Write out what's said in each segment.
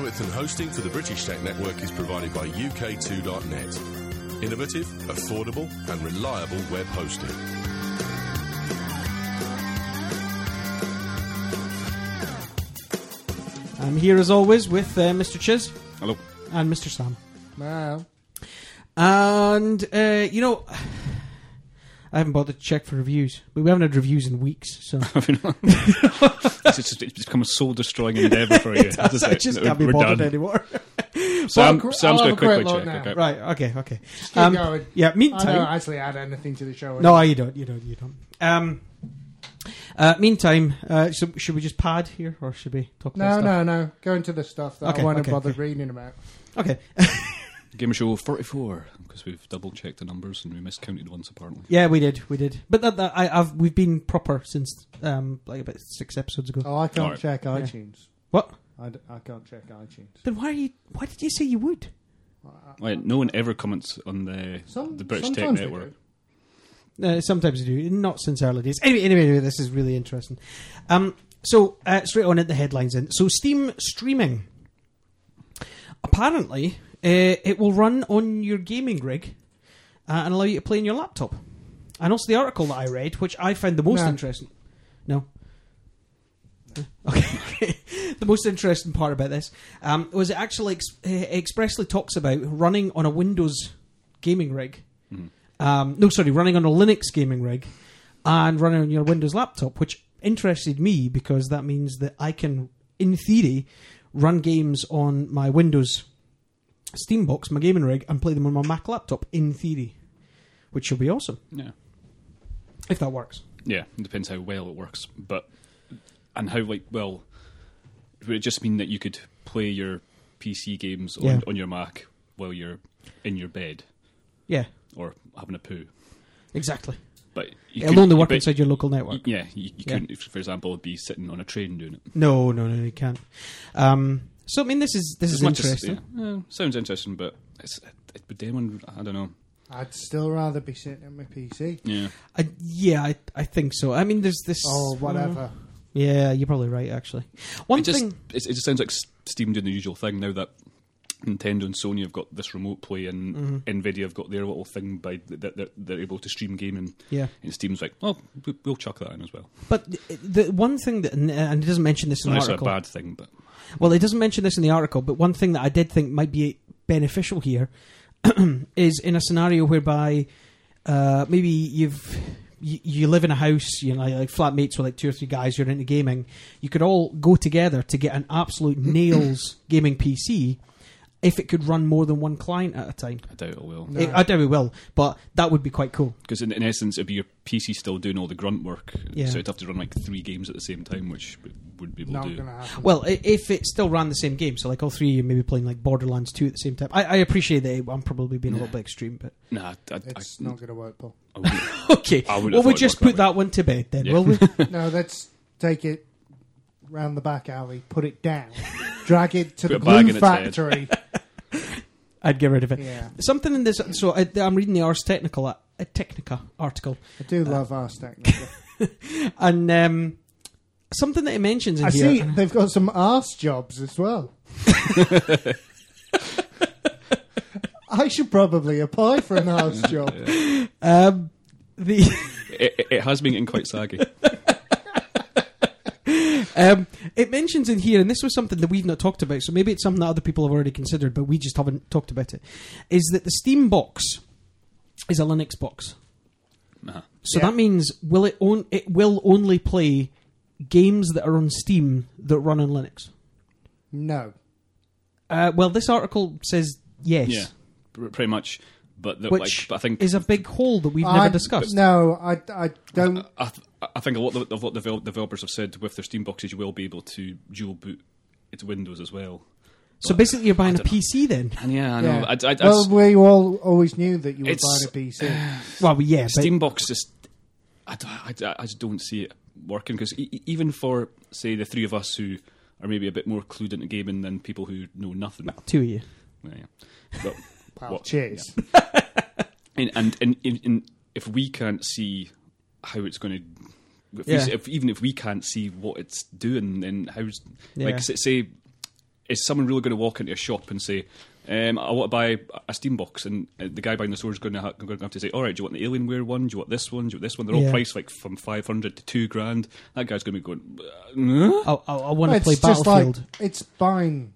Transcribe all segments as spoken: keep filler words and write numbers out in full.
Bandwidth and hosting for the British Tech Network is provided by U K two dot net. Innovative, affordable and reliable web hosting. I'm here as always with uh, Mister Chiz. Hello. And Mister Sam. Wow. And, uh, you know, I haven't bothered to check for reviews. But we haven't had reviews in weeks, so... it's, just, it's become a soul-destroying endeavour for you. I just, just can't be We're bothered done. anymore. Sam, Well, Sam's I'll going to have a quick quickly look check. now. Okay. Right, okay, okay. Keep Um, going. yeah, I meantime... don't actually add anything to the show. No, you don't, you don't, you don't. Um, uh, meantime, uh, so should we just pad here, or should we talk about No, stuff? no, no. Go into the stuff that Okay, I want okay, to bother okay. reading about. Okay. Game of Show forty-four, because we've double-checked the numbers and we miscounted once, apparently. Yeah, we did, we did. But that, that, I, I've we've been proper since um, like about six episodes ago. Oh, I can't Alright. check iTunes. What? I, d- I can't check iTunes. Then why are you? Why did you say you would? Right, no one ever comments on the Some, the British Tech sometimes we Network. do. Uh, sometimes I do, not since early days. Anyway, anyway, anyway this is really interesting. Um, so uh, straight on at the headlines. Then, so Steam streaming. Apparently, uh, it will run on your gaming rig uh, and allow you to play on your laptop. And also the article that I read, which I found the most No. interesting. No. Okay. The most interesting part about this um, was it actually ex- uh, expressly talks about running on a Windows gaming rig. Mhm. Um, no, sorry, running on a Linux gaming rig and running on your Windows laptop, which interested me because that means that I can, in theory, run games on my Windows Steam box, my gaming rig, and play them on my Mac laptop, in theory, which should be awesome, Yeah. if that works. Yeah, it depends how well it works. But and how like well would it just mean that you could play your P C games on, Yeah. on your Mac while you're in your bed Yeah, or having a poo? exactly. But you It'll couldn't- only work but- inside your local network. Yeah, you, you Yeah. couldn't, if, for example, be sitting on a train doing it. No, no, no, you can't. Um, so, I mean, this is this As is much as- interesting. yeah, yeah, sounds interesting, but it's, it, would anyone? I don't know. I'd still rather be sitting at my P C. Yeah, I, yeah, I, I think so. I mean, there's this... Or whatever. Yeah, you're probably right, actually. One it just thing... it, it just sounds like S- Steam doing the usual thing now that Nintendo and Sony have got this remote play and Mm-hmm. Nvidia have got their little thing by that they're, they're able to stream gaming. Yeah. And Steam's like, oh, we- we'll chuck that in as well. But the, the one thing that... And and it doesn't mention this in Not the necessarily article. a bad thing, but Well, it doesn't mention this in the article, but one thing that I did think might be beneficial here is in a scenario whereby uh, maybe you've you, you live in a house, you know, like flatmates with like two or three guys who are into gaming. You could all go together to get an absolute nails gaming P C if it could run more than one client at a time. I doubt it will. No. It- I doubt it will, but that would be quite cool. Because in, in essence, it'd be your P C still doing all the grunt work, Yeah. so it'd have to run like three games at the same time, which we wouldn't be able Not to do. going to happen. Well, i- if it still ran the same game, so like all three of you maybe playing like Borderlands two at the same time. I, I appreciate that I'm probably being a little bit extreme, but Nah, I, I, it's I, not going to work, Paul. I wouldn't. okay. I wouldn't Well, have we'll thought just it put worked that that one to bed then, Yeah. will we? No, let's take it round the back alley, put it down, drag it to Put the a bag glue in its head. factory. I'd get rid of it. Yeah. Something in this. So I, I'm reading the Ars Technica, uh, Technica article, I do love Ars Technica. and um, something that it mentions in I here. see they've got some arse jobs as well. I should probably apply for an arse job. Um, the it, it, it has been getting quite saggy. um, it mentions in here, and this was something that we've not talked about. So maybe it's something that other people have already considered, but we just haven't talked about it. Is that the Steam box is a Linux box? Uh-huh. So Yeah. that means will it on it will only play games that are on Steam that run on Linux. No. Uh, well, this article says yes, Yeah, pr- pretty much. But, the, which like, but I think is a big hole that we've I- never discussed. No, I, I don't. I, th- I think a lot of, of what the devel- developers have said with their Steam boxes, you will be able to dual boot its Windows as well. So basically, you're buying a don't P C then. And yeah, I know. Yeah. I, I, I, Well, we all always knew that you were It's- buying a P C. Well, yeah, but Steam box just, I, d- I d- I just don't see it working because e- e- even for say the three of us who are maybe a bit more clued into gaming than people who know nothing. two of you. Yeah, yeah. But Pal, what- cheers. And and, and, and, and if we can't see how it's going to, if, Yeah. we, if even if we can't see what it's doing, then how's Yeah. like say, say is someone really going to walk into a shop and say, um, I want to buy a Steam box, and uh, the guy buying the store is going to, ha- going to have to say, all right, do you want the Alienware one? Do you want this one? Do you want this one? They're all Yeah. priced like from five hundred to two grand. That guy's going to be going, uh, I, I, I want to It's play just like Battlefield. it's buying.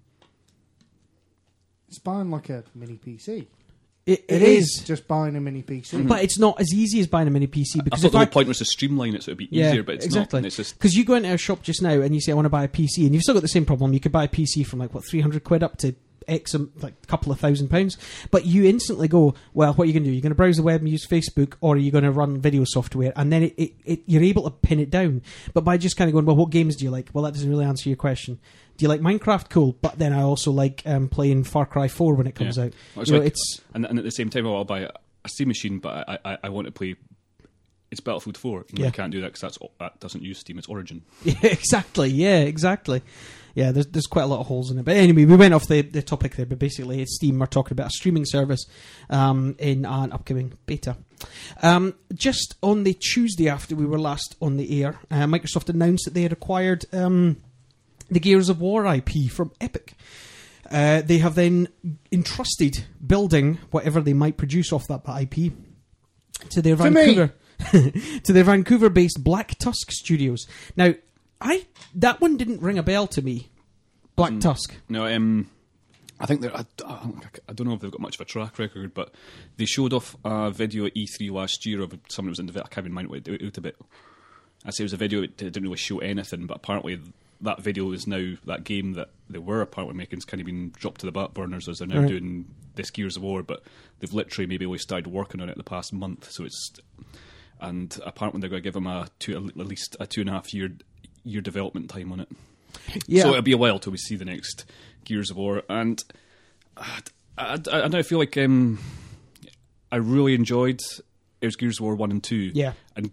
It's buying like a mini P C. It, It is just buying a mini P C. But it's not as easy as buying a mini P C I because thought if the I, whole point was to streamline it so it'd be yeah, easier, but it's exactly. not. It's just Because you go into a shop just now and you say I want to buy a P C, and you've still got the same problem. You could buy a P C from like what three hundred quid up to X, um, like a couple of thousand pounds, but you instantly go, well, what are you going to do? You're going to browse the web and use Facebook, or are you going to run video software? And then it, it, it, you're able to pin it down. But by just kind of going, well, what games do you like? Well, that doesn't really answer your question. Do you like Minecraft? Cool, but then I also like um, playing Far Cry four when it comes Yeah. out. Well, it's You know, like- it's and, and at the same time, well, I'll buy a, a Steam machine, but I, I, I want to play. It's Battlefield four. And Yeah. I can't do that because that's that doesn't use Steam. It's Origin. yeah, exactly. Yeah, exactly. Yeah, there's there's quite a lot of holes in it. But anyway, we went off the, the topic there. But basically, it's Steam. We're talking about a streaming service um, in an upcoming beta. Um, just on the Tuesday after we were last on the air, uh, Microsoft announced that they had acquired um, the Gears of War I P from Epic. Uh, they have then entrusted building whatever they might produce off that I P to their To me. Vancouver to their Vancouver-based Black Tusk Studios. Now, I that one didn't ring a bell to me. Black Mm. Tusk. No, um, I think they're. I, I don't know if they've got much of a track record, but they showed off a video at E three last year of someone who was in the. I can't even mind what it out a bit. I say it was a video. It didn't really show anything, but apparently that video is now that game that they were apparently making has kind of been dropped to the back burners as they're now Right. doing this Gears of War. But they've literally maybe only started working on it the past month, so it's. And apparently they're going to give them a two, at least a two and a half year year development time on it. Yeah. So it'll be a while till we see the next Gears of War, and I, I, I, I don't feel like um, I really enjoyed it was Gears of War one and two, Yeah. and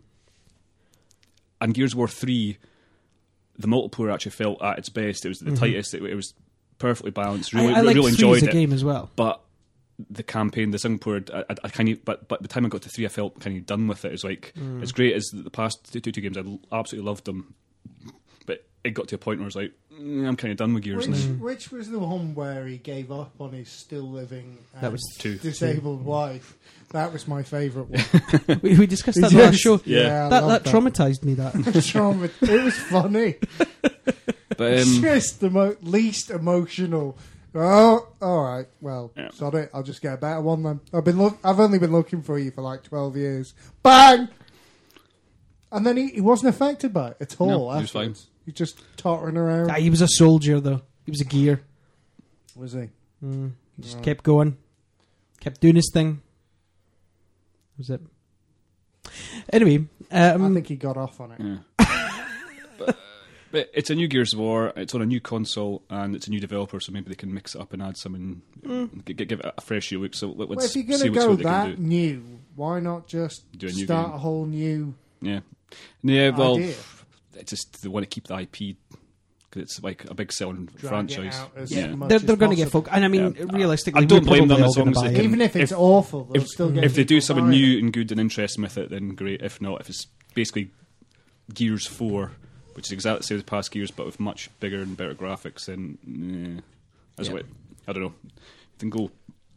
and Gears of War three. The multiplayer actually felt at its best. It was the Mhm. tightest. It, it was perfectly balanced. Really, I, I like really three enjoyed as a it. game as well. But the campaign, the single player, I, I, I kind of. But but by the time I got to three, I felt kind of done with it. It was like Mm. as great as the past two, two, two games. I l- absolutely loved them, but it got to a point where I was like, mm, I'm kind of done with Gears Which, now. which was the one where he gave up on his still living and That was two. disabled wife? That was my favourite one. we, we discussed that Yes. last show. Yeah. I That, love that traumatized me. That Trauma- It was funny. But It's um, just the mo- least emotional. Oh, all right. Well, Yeah. sorry. I'll just get a better one then. I've been look. I've only been looking for you for like twelve years. Bang! And then he, he wasn't affected by it at all. No, he was afterwards. fine. He's just tottering around. ah, he was a soldier though. He was a gear. Was he? Mm. He just Right. kept going, kept doing his thing. That was it. Anyway, um, I think he got off on it. yeah. but, but it's a new Gears of War. It's on a new console, and it's a new developer, so maybe they can mix it up and add some and Mm. g- give it a fresh look. So let, Well, let's if you're see going to what, go what they can that do. new, why not just Do a new start game. a whole new Yeah, yeah. Well, idea? it's just they want to keep the I P because it's like a big selling Drag it franchise. out as Yeah. much they're as they're going to get possible. folk, and I mean, Yeah. realistically, I don't we're blame them probably as all long gonna as they buy can- it. Even if it's If- awful, they'll If, still get if they do people something buying new it. and good and interesting with it, then great. If not, if it's basically Gears four, which is exactly the same as past Gears, but with much bigger and better graphics, then eh, that's Yeah. what I don't know. Then go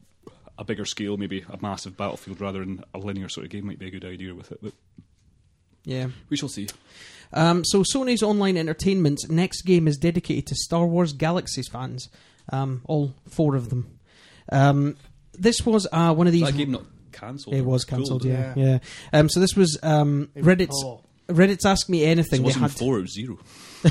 a bigger scale, maybe a massive Battlefield rather than a linear sort of game might be a good idea with it. But Yeah. we shall see. Um, so Sony's Online Entertainment's next game is dedicated to Star Wars Galaxies fans, um, all four of them. Um, this was uh, one of these. That game not cancelled. It was Cool. cancelled, yeah, Yeah. yeah. Um, so this was um, It was Reddit's poor. Reddit's Ask Me So Anything. it They wasn't had four, it was zero.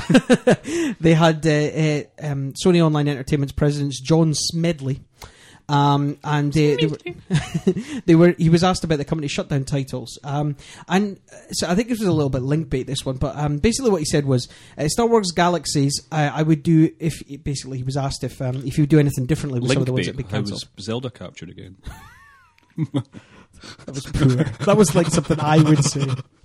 they had uh, uh, um, Sony Online Entertainment's president John Smedley. Um, and uh, they, were, they were. He was asked about the company shutdown titles, um, and uh, so I think this was a little bit link bait. This one, but um, basically what he said was uh, Star Wars Galaxies. I, I would do if basically he was asked if um, if you would do anything differently with some of the ones that Link be bait. How cancelled. was Zelda captured again? That was poor. That was like something I would say.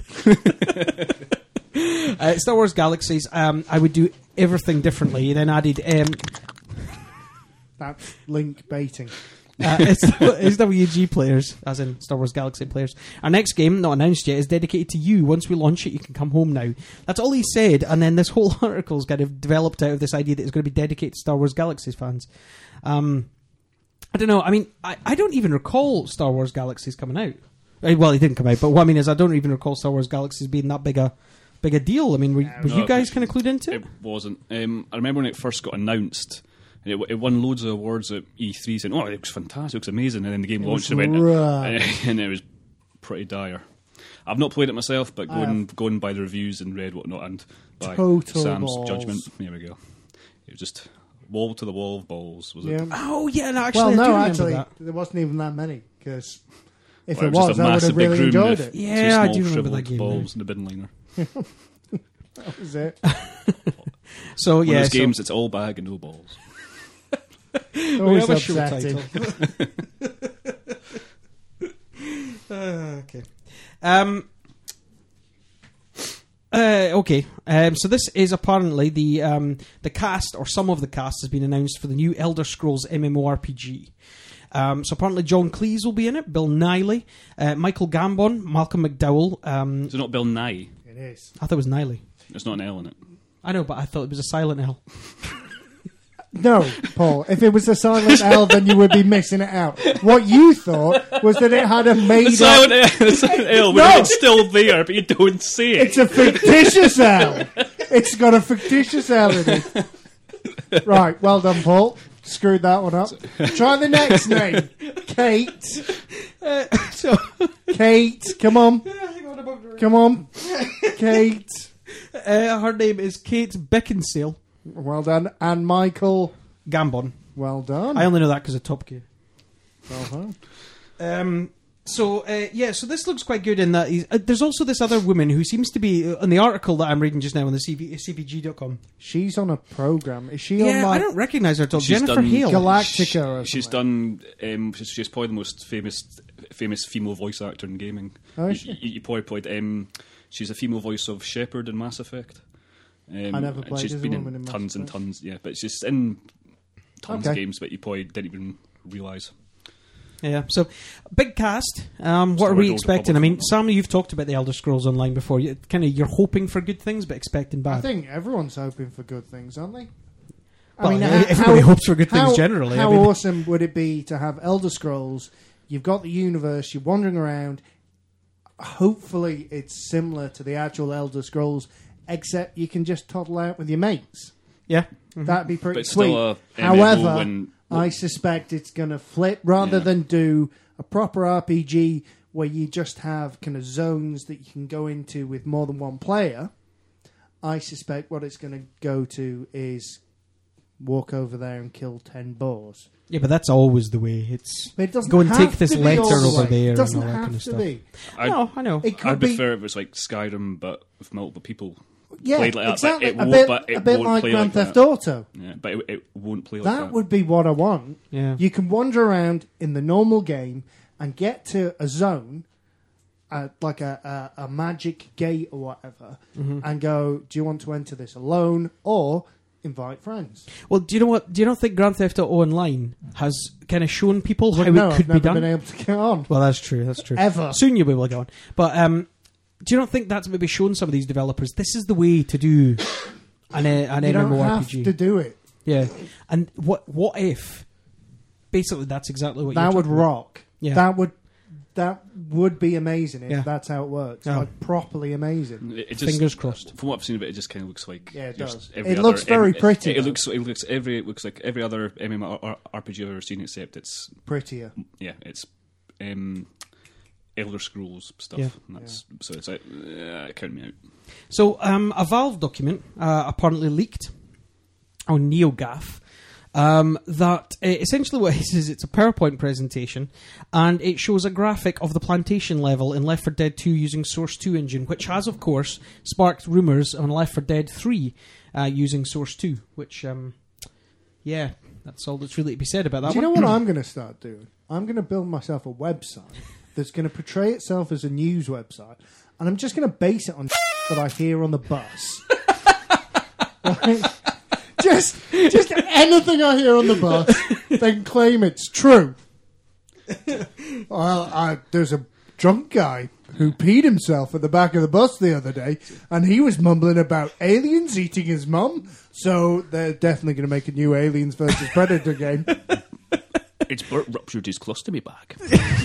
uh, Star Wars Galaxies. Um, I would do everything differently. He then added. Um, That's link baiting. Uh, it's S W G players, as in Star Wars Galaxy players. Our next game, not announced yet, is dedicated to you. Once we launch it, you can come home now. That's all he said, and then this whole article's kind of developed out of this idea that it's going to be dedicated to Star Wars Galaxies fans. Um, I don't know. I mean, I, I don't even recall Star Wars Galaxies coming out. Uh, Well, it didn't come out, but what I mean is I don't even recall Star Wars Galaxies being that big a big a deal. I mean, were, were No, you guys it- kind of clued into it? It wasn't. Um, I remember when it first got announced, and it, it won loads of awards at E three, saying, "Oh, it looks fantastic, it looks amazing," and then the game It launched was and went, right. and it was pretty dire. I've not played it myself, but I going going by the reviews and read whatnot, and by Total Sam's balls. judgment, there we go. It was just wall to the wall of balls, was Yeah. it? Oh, yeah, no, actually, Well, I do no, remember actually, that. there wasn't even that many, because if Well, it was was, just a I would massive have big really room enjoyed with it. two Yeah, I small do remember shriveled that game now. balls in the bin liner. That was it. So, One yeah, of those so- games, it's all bag and no balls. we Always have a show upsetting. title. Uh, okay. Um, uh, okay. Um, so this is apparently the um, the cast, or some of the cast, has been announced for the new Elder Scrolls MMORPG. Um, so apparently John Cleese will be in it, Bill Nighy, uh, Michael Gambon, Malcolm McDowell. Um, Is it not Bill Nye? It is. I thought it was Nighy. There's not an L in it. I know, but I thought it was a silent L. No, Paul. If it was a silent L, then you would be missing it out. What you thought was that it had a The made-up... silent L, the silent L, No. when it's still there, but you don't say it. It's a fictitious L. It's got a fictitious L in it. Right, well done, Paul. Screwed that one up. Try the next name. Kate. Uh, so, Kate. Come on. Come on. Kate. uh, her name is Kate Beckinsale Well done. And Michael. Gambon. Well done. I only know that because of Top Gear. Well done. Um, so uh, yeah, so this looks quite good in that he's, uh, there's also this other woman who seems to be uh, on the article that I'm reading just now on the C V G dot com. She's on a program. Is she on Yeah, like I don't recognise her at all. She's Jennifer done Hale. Galactica or She's something? done. Um, she's, she's probably the most famous famous female voice actor in gaming. Oh, you, is she? you, you probably played. Um, she's a female voice of Shepard in Mass Effect. Um, I never and played She's as a been woman in in Mass tons and Effect. tons. Yeah, but she's in tons of Okay. games, but you probably didn't even realise. Yeah, so big cast. Um, what Star are we Wars expecting? I Republic. mean, Sam, you've talked about the Elder Scrolls Online before. You, kind of, you're hoping for good things, but expecting bad. I think everyone's hoping for good things, aren't they? Well, how- everybody how- hopes for good things how- generally. I How mean- awesome would it be to have Elder Scrolls? You've got the universe. You're wandering around. Hopefully, it's similar to the actual Elder Scrolls, except you can just toddle out with your mates. yeah. That'd be pretty But it's sweet. still a M M O However, when- I suspect it's going to flip rather Yeah. than do a proper R P G where you just have kind of zones that you can go into with more than one player. I suspect what it's going to go to is walk over there and kill ten boars. Yeah, but that's always the way. It's But it doesn't go and have take this to be letter all the over way. there It and doesn't all that have kind of to stuff. be. I'd, no, I know. It could I'd be prefer if it was like Skyrim, but with multiple people. yeah, played like that, but exactly. it a won't- bit, but it a bit won't like play Grand like Theft that. Auto. Yeah, but it, it won't play like That that. would be what I want. Yeah. You can wander around in the normal game and get to a zone, uh, like a, a, a magic gate or whatever, Mm-hmm. and go, do you want to enter this alone or invite friends? Well, do you know what? Do you not think Grand Theft Auto Online has kind of shown people how Well, no, it could I've be never done? been able to get on. Well, that's true. That's true. Ever. Soon you'll be able to go on. But um, do you not think that's maybe shown some of these developers this is the way to do an, uh, an You don't have MMORPG? to do it. Yeah. And what what if basically that's exactly what That you're would talking about. rock. Yeah. That would that would be amazing if Yeah. that's how it works. Yeah. Like properly amazing. It, it just, Fingers crossed. From what I've seen of it, it just kind of looks like Yeah, it just does. every It other looks very M- pretty, It, it though. looks it looks every it looks like every other MMORPG I've ever seen, except it's Prettier. yeah, it's um, Elder Scrolls stuff. Yeah. And that's, So it's like uh, count me out. So, um, a Valve document uh, apparently leaked on NeoGAF um, that uh, essentially what it is is it's a PowerPoint presentation and it shows a graphic of the plantation level in Left four Dead two using Source two engine, which has, of course, sparked rumours on Left four Dead three uh, using Source two, which, um, yeah, that's all that's really to be said about that Do you know one. what I'm going to start doing? I'm going to build myself a website that's going to portray itself as a news website, and I'm just going to base it on that I hear on the bus. Right? Just, just anything I hear on the bus, then claim it's true. Well, I, there's a drunk guy who peed himself at the back of the bus the other day, and he was mumbling about aliens eating his mum. So they're definitely going to make a new Aliens versus Predator game. It's Burt ruptured his colostomy bag.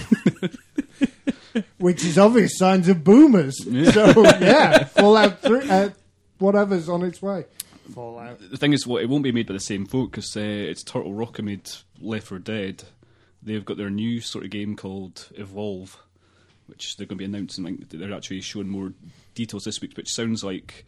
Which is obvious signs of boomers. Yeah. So, yeah, Fallout three, uh, whatever's on its way. Fallout. The thing is, what it won't be made by the same folk because uh, it's Turtle Rock who made Left four Dead. They've got their new sort of game called Evolve, which they're going to be announcing. Like, they're actually showing more details this week, which sounds like.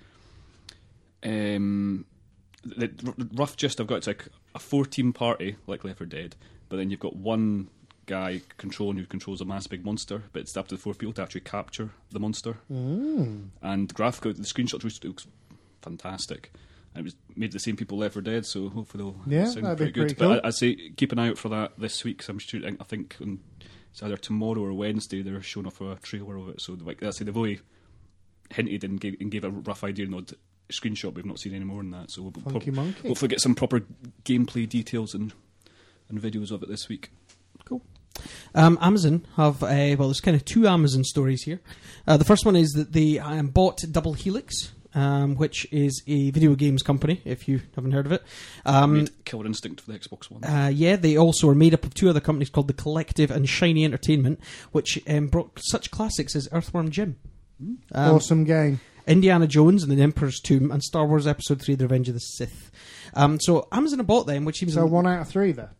Um, the r- rough gist I've got, it's like a four-team party, like Left four Dead, but then you've got one guy controlling who controls a massive big monster, but it's up to the four people to actually capture the monster. Mm. And graphical, the screenshot looks fantastic. And it was made by the same people Left four Dead, so hopefully they'll Yeah, sound that'd be pretty good. pretty cool. But I, I'd say keep an eye out for that this week, because I'm shooting, I think on, it's either tomorrow or Wednesday, they're showing off a trailer of it. So like, I say they've only hinted and gave, and gave a rough idea and odd screenshot, but we've not seen any more than that. So we'll Funky prob- monkey. hopefully get some proper gameplay details and, and videos of it this week. Cool. Um, Amazon have, uh, well, there's kind of two Amazon stories here. Uh, the first one is that they um, bought Double Helix, um, which is a video games company, if you haven't heard of it. Um, Made Killer Instinct for the Xbox One. uh, yeah, they also are made up of two other companies called The Collective and Shiny Entertainment, which um, brought such classics as Earthworm Jim, um, Awesome game. Indiana Jones and the Emperor's Tomb, and Star Wars Episode three, The Revenge of the Sith. Um, so Amazon have bought them, which seems So a, one out of three there.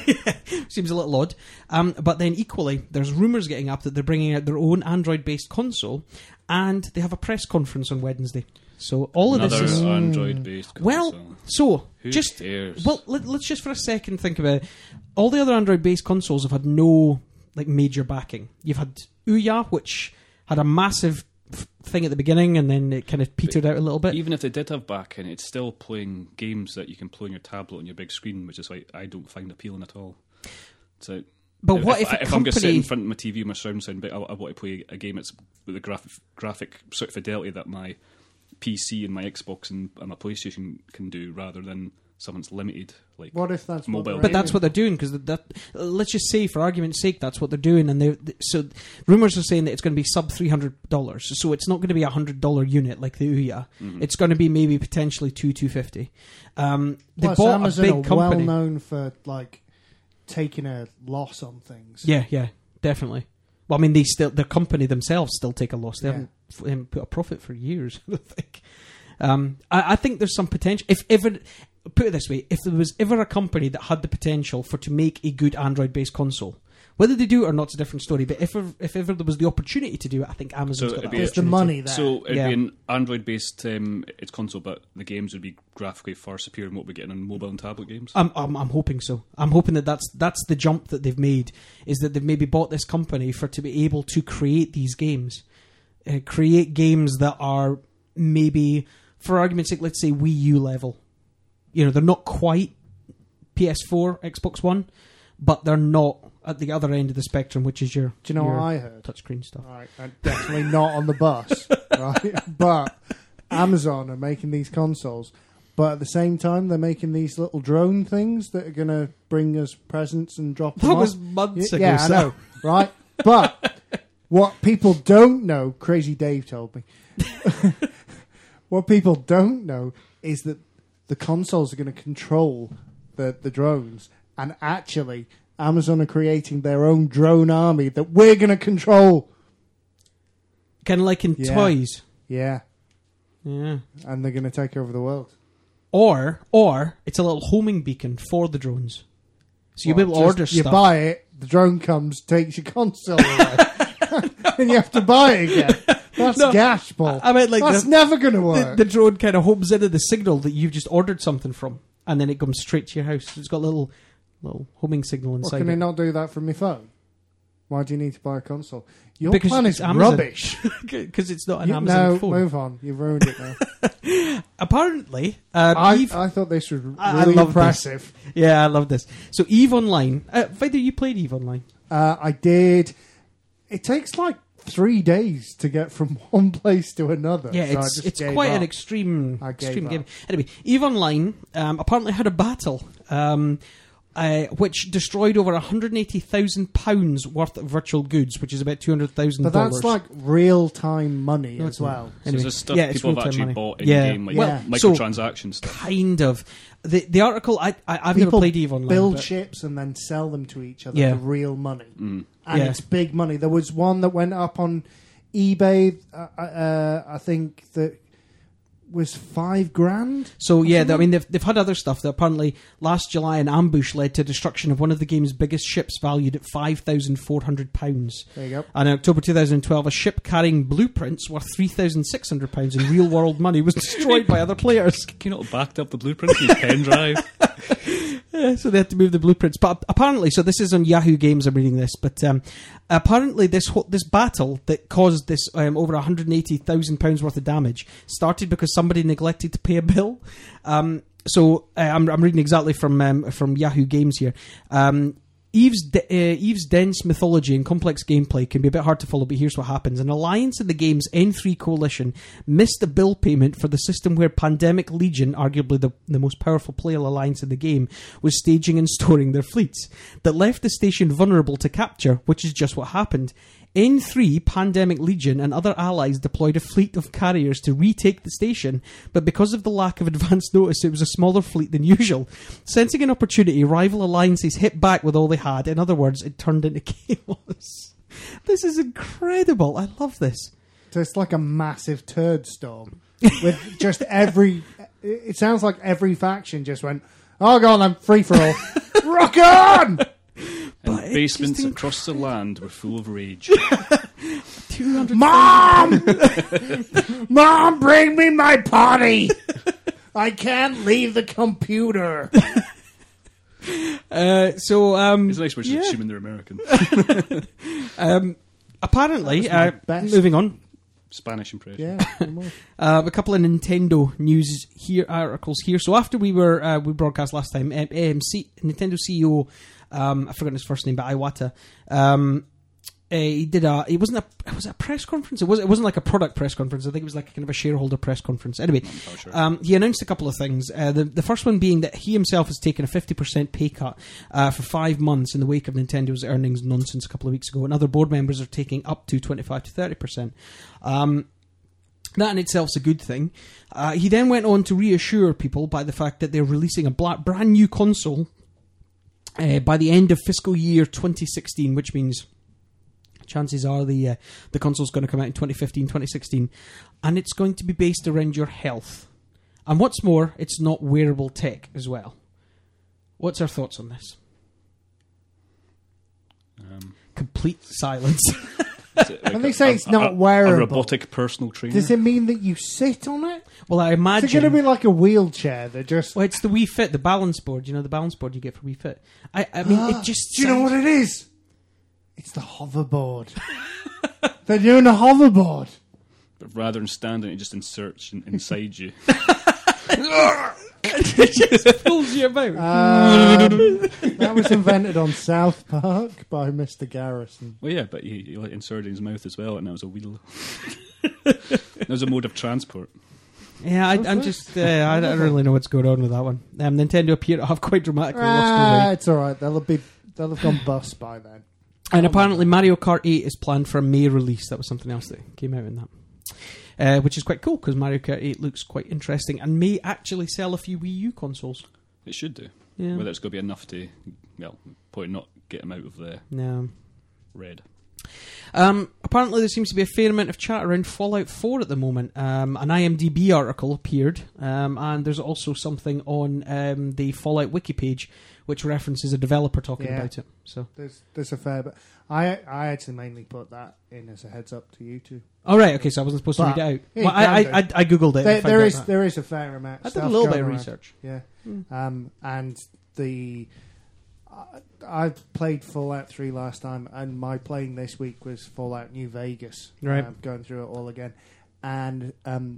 seems a little odd. Um, but then equally, there's rumours getting up that they're bringing out their own Android-based console, and they have a press conference on Wednesday. So all Another of this is... Android-based console. Well, so, Who just... cares? Well, let, let's just for a second think about it. All the other Android-based consoles have had no like major backing. You've had Ouya, which had a massive f- thing at the beginning, and then it kind of petered out a little bit. Even if they did have backing, it's still playing games that you can play on your tablet on your big screen, which is why I don't find appealing at all. So, But what if I, a if I'm going to sit in company- front of my T V with my surround sound, but I, I want to play a game that's with the graphic, graphic sort of fidelity that my P C and my Xbox and, and my PlayStation can do, rather than something's limited like What if that's mobile. What But that's what they're doing, because that, that. Let's just say, for argument's sake, that's what they're doing, and they so rumors are saying that it's going to be sub three hundred dollars. So it's not going to be a hundred dollar unit like the Ouya. Mhm. It's going to be maybe potentially two two fifty. Um, they Plus, bought Amazon a are big well company. known for like taking a loss on things. Yeah, yeah, definitely. Well, I mean, they still their company themselves still take a loss. They Yeah. haven't, f- haven't put a profit for years. I don't think. Um, I, I think there's some potential. If ever, put it this way, if there was ever a company that had the potential for to make a good Android-based console, whether they do it or not, it's a different story. But if ever, if ever there was the opportunity to do it, I think Amazon's So got it'd that be a- There's the opportunity. money there. So it'd Yeah. be an Android-based um, it's console, but the games would be graphically far superior than what we're getting on mobile and tablet games. I'm, I'm, I'm hoping so. I'm hoping that that's that's the jump that they've made, is that they've maybe bought this company for to be able to create these games, uh, create games that are maybe, for argument's sake, let's say Wii U level. You know, they're not quite P S four, Xbox One, but they're not at the other end of the spectrum, which is your Do you know your what I heard? touchscreen stuff. Right, and definitely not on the bus, right? But Amazon are making these consoles, but at the same time they're making these little drone things that are going to bring us presents and drop them That off. was months Y- ago. Yeah, I so- know, right? But what people don't know, Crazy Dave told me, what people don't know is that the consoles are going to control the, the drones, and actually Amazon are creating their own drone army that we're going to control. Kind of like in Yeah. toys. Yeah, Yeah. and they're going to take over the world. Or, or it's a little homing beacon for the drones. So you'll be able to Well, order just- You stuff. buy it, the drone comes, takes your console away, and you have to buy it again. That's No, gash, Paul. I meant like That's the, never going to the, work. the drone kind of homes into the signal that you've just ordered something from, and then it comes straight to your house. It's got a little, little homing signal Well, inside can it. it not do that from my phone? Why do you need to buy a console? Your Because plan it's is Amazon. rubbish. Because it's not an You- Amazon no, phone. move on. You've ruined it now. Apparently, uh, I, Eve. I thought this was I- I really love impressive. yeah, I love this. So Eve Online. Uh, Vader, you played Eve Online. Uh, I did. It takes like three days to get from one place to another. Yeah, so I it's just it's gave quite up. an extreme I gave extreme up. game. Anyway, Eve Online um, apparently had a battle um, uh, which destroyed over one hundred eighty thousand pounds worth of virtual goods, which is about two hundred thousand But dollars. that's like real-time money No, as it's not. well. So Anyway, is this stuff yeah, it's people have real-time actually money. bought in Yeah. game, like Well, so- microtransaction stuff? Kind of. The the article, I, I, I've never People played EVE Online. build but- ships and then sell them to each other Yeah. for real money. Mm. And Yeah. it's big money. There was one that went up on eBay, uh, uh, I think, that was five grand. So yeah, I mean they've they've had other stuff. That apparently last July an ambush led to destruction of one of the game's biggest ships, valued at five thousand four hundred pounds. There you go. And in October two thousand twelve, a ship carrying blueprints worth three thousand six hundred pounds in real world money was destroyed by other players. Can you not have backed up the blueprint in his pen drive? Yeah, so they had to move the blueprints. But apparently, so this is on Yahoo Games. I'm reading this, but um, apparently this ho- this battle that caused this um, over one hundred eighty thousand pounds worth of damage started because somebody neglected to pay a bill. Um, so uh, I'm, I'm reading exactly from um, from Yahoo Games here. Um, Eve's, de- uh, Eve's dense mythology and complex gameplay can be a bit hard to follow, but here's what happens. An alliance in the game's N three coalition missed a bill payment for the system where Pandemic Legion, arguably the, the most powerful player alliance in the game, was staging and storing their fleets. That left the station vulnerable to capture, which is just what happened. N three, Pandemic Legion, and other allies deployed a fleet of carriers to retake the station, but because of the lack of advance notice, it was a smaller fleet than usual. Sensing an opportunity, rival alliances hit back with all they had. In other words, it turned into chaos. This is incredible. I love this. So it's like a massive turd storm with just every. It sounds like every faction just went, "Oh, go on, I'm free for all, rock on!" And But it's basements just inc- across the land were full of rage. two hundred Mom, Mom, bring me my potty. I can't leave the computer. Uh, so, um, It's nice we're just yeah. assuming they're American. um, apparently, That was my uh, best. moving on, Spanish impression. Yeah, uh, a couple of Nintendo news here articles here. So after we were uh, we broadcast last time, um, um, C- Nintendo C E O, um, I've forgotten his first name, but Iwata. Um, uh, he did a. It wasn't a. Was it a press conference? It was. It wasn't like a product press conference. I think it was like kind of a shareholder press conference. Anyway, Oh, sure. um, he announced a couple of things. Uh, the the first one being that he himself has taken a fifty percent pay cut uh, for five months in the wake of Nintendo's earnings nonsense a couple of weeks ago, and other board members are taking up to twenty five to thirty percent. Um, That in itself is a good thing. Uh, he then went on to reassure people by the fact that they're releasing a black, brand new console uh, by the end of fiscal year twenty sixteen, which means chances are the uh, the console's going to come out in twenty fifteen, twenty sixteen, and it's going to be based around your health. And what's more, it's not wearable tech as well. What's our thoughts on this? Um, Complete silence. is it like When they a- say a- it's not a, wearable, a robotic personal trainer. does it mean that you sit on it? Well, I Is imagine... it going to be like a wheelchair that just? Well, it's the Wii Fit, the balance board. You know, the balance board you get for Wii Fit. I, I mean, it just. Do you know sounds- what it is? It's the hoverboard. They're doing a hoverboard. But rather than standing, it just inserts in, inside you. It just pulls you about. Um, that was invented on South Park by Mister Garrison. Well, yeah, but he, he like, inserted it in his mouth as well, and that was a wheel. That was a mode of transport. yeah, I, I'm just. Uh, I don't really know what's going on with that one. Um, Nintendo appear to have quite dramatically lost their Ah, way. it's all right. They'll be they'll have gone bust by then. And apparently, Mario Kart eight is planned for a May release. That was something else that came out in that. Uh, which is quite cool because Mario Kart eight looks quite interesting and may actually sell a few Wii U consoles. It should do. Yeah. Whether it's going to be enough to, well, probably not get him out of the No. red. Um, apparently, there seems to be a fair amount of chat around Fallout four at the moment. Um, an IMDb article appeared, um, and there's also something on um, the Fallout wiki page which references a developer talking Yeah. about it. So, There's there's a fair bit. I I actually mainly put that in as a heads up to you two. all right, okay, so I wasn't supposed to But- read it out. Yeah, Well, you I, can I, I, do. I googled it. There, and found there out is that. there is a fair amount. I Of did a stuff little bit going of around. research. Yeah, Mm. um, and the I, I played Fallout three last time, and my playing this week was Fallout New Vegas. Right. um, going through it all again, and um,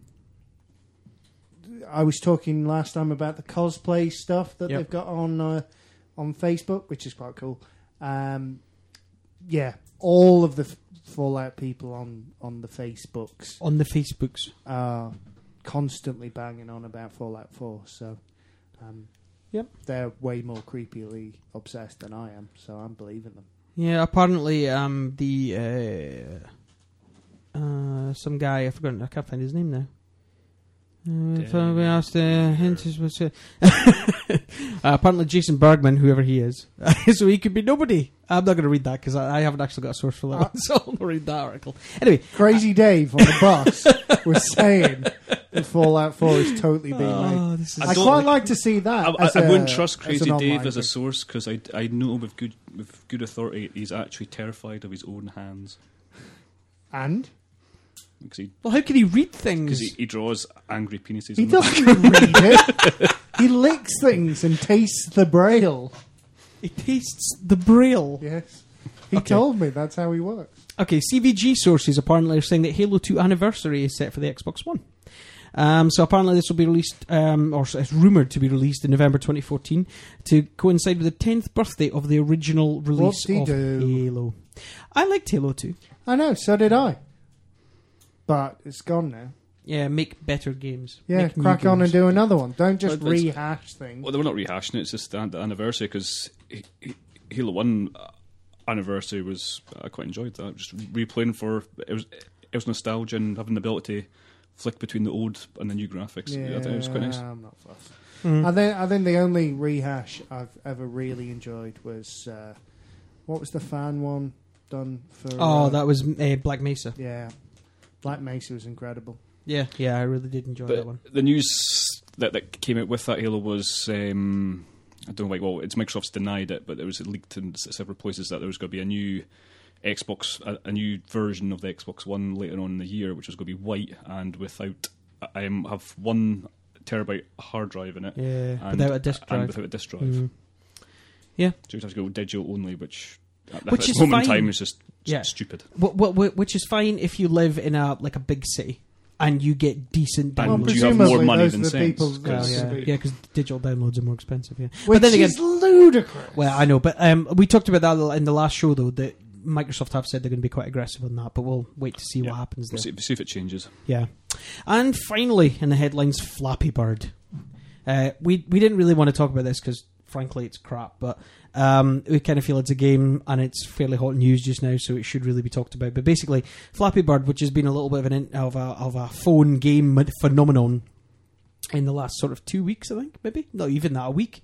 I was talking last time about the cosplay stuff that Yep. they've got on uh, on Facebook, which is quite cool. Um, yeah, all of the f- Fallout people on on the Facebooks On the Facebooks. are constantly banging on about Fallout four. So, um, Yep. they're way more creepily obsessed than I am, so I'm believing them. Yeah, apparently um, the uh, uh, some guy, I've forgotten, I can't find his name now. Uh, if I asked, uh, hints was, uh, uh, apparently Jason Bergman, whoever he is, so he could be nobody. I'm not going to read that because I, I haven't actually got a source for that, Uh, one, so I'll not read that article. Anyway, Crazy Dave on the bus was saying that Fallout four is totally being made. oh, this is I, don't quite like- like to see that. I, as I, I a- wouldn't trust as Crazy an Dave online as a thing. source because I, I know with good with good authority he's actually terrified of his own hands And because he well, how can he read things? because he, he draws angry penises. he on the back. doesn't read it. He licks things and tastes the braille. He tastes the braille. Yes. He Okay. told me that's how he works. Okay, C V G sources apparently are saying that Halo two Anniversary is set for the Xbox One. Um, so apparently this will be released, um, or it's rumoured to be released in November twenty fourteen to coincide with the tenth birthday of the original release of Whoop-de-doo. Halo. I liked Halo two. I know, so did I. But it's gone now. Yeah, make better games. Yeah, Make new crack on games. and do another one. Don't just Well, it's- rehash things. Well, they were not rehashing it. It's just the, the anniversary because Halo One uh, anniversary was I quite enjoyed that. Just replaying for it was it was nostalgia and having the ability to flick between the old and the new graphics. Yeah, I think it was quite nice. I'm not fussed. Mm. I think I think the only rehash I've ever really enjoyed was uh, what was the fan one done for? Oh, uh, that was uh, Black Mesa. yeah, Black Mesa was incredible. Yeah, yeah, I really did enjoy that But one. the news that, that came out with that Halo was um, I don't know. Like, well, it's Microsoft's denied it, but it was leaked in s- several places that there was going to be a new Xbox, a, a new version of the Xbox One later on in the year, which was going to be white and without. I um, have one terabyte hard drive in it. Yeah, and, without a disk and drive. without a disk drive. Mm. Yeah. So you have to go digital only, which at Which this is moment in fine. time is just Yeah. stupid. Wh- wh- wh- which is fine if you live in a like a big city and you get decent And Well, downloads. do you have more presumably money those than are the sense? people- Well, Because- yeah, Possibly. yeah, because digital downloads are more expensive. Yeah, Which but then again, is ludicrous. well, I know, but um, we talked about that in the last show, though. That Microsoft have said they're going to be quite aggressive on that, but we'll wait to see Yeah. what happens there. We'll see, see if it changes. Yeah, and finally, in the headlines, Flappy Bird. Uh, we we didn't really want to talk about this because, frankly, it's crap. But um, we kind of feel it's a game and it's fairly hot news just now, so it should really be talked about. But basically, Flappy Bird, which has been a little bit of an in, of a of a phone game phenomenon in the last sort of two weeks, I think, maybe not even that a week.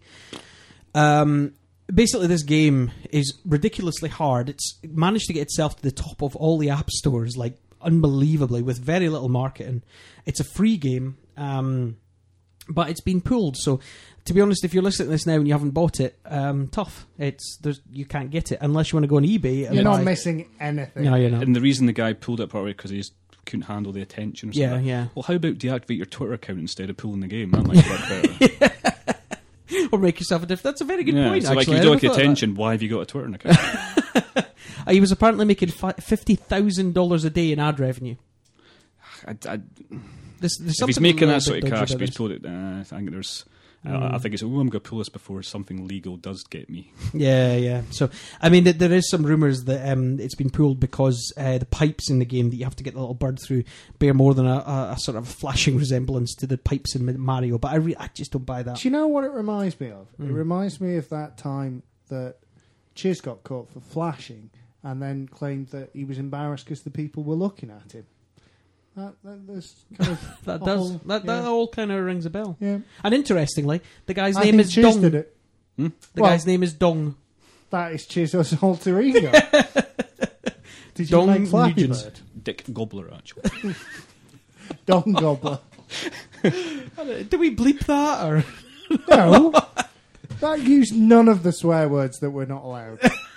Um, basically, this game is ridiculously hard. It's managed to get itself to the top of all the app stores, like unbelievably, with very little marketing. It's a free game. Um, But it's been pulled, so to be honest, if you're listening to this now and you haven't bought it, um, tough. It's there's you can't get it unless you want to go on eBay. and You're not buy- missing anything. No, you're not. And the reason the guy pulled it probably because he just couldn't handle the attention. Or something. Yeah, yeah. Well, how about deactivate your Twitter account instead of pulling the game? That might work better. Or make yourself a difference. That's a very good yeah, point. so like actually. you I don't never like thought of attention. Why have you got a Twitter account? that. Uh, he was apparently making fi- fifty thousand dollars a day in ad revenue. I, I, There's, there's if he's something making a that little sort of bit dodgy cash, about but he's this. pulled it. Uh, I think there's. Uh, Mm. I think it's. Oh, I'm going to pull this before something legal does get me. Yeah, yeah. So, I mean, th- there is some rumours that um, it's been pulled because uh, the pipes in the game that you have to get the little bird through bear more than a, a, a sort of flashing resemblance to the pipes in Mario. But I, re- I just don't buy that. Do you know what it reminds me of? It Mm. reminds me of that time that Chiz got caught for flashing and then claimed that he was embarrassed because the people were looking at him. That, that there's kind of That a does whole- that, that yeah. all kind of rings a bell. yeah. And interestingly, the guy's I name think is Chiz Dong. did it. Hmm? The Well- guy's name is Dong. That is Chiz's alter ego. Did you Dong make Flappy Nugent. Bird? Dick Gobbler, actually. Dong Gobbler. Do we bleep that or? No. That used none of the swear words that we're not allowed.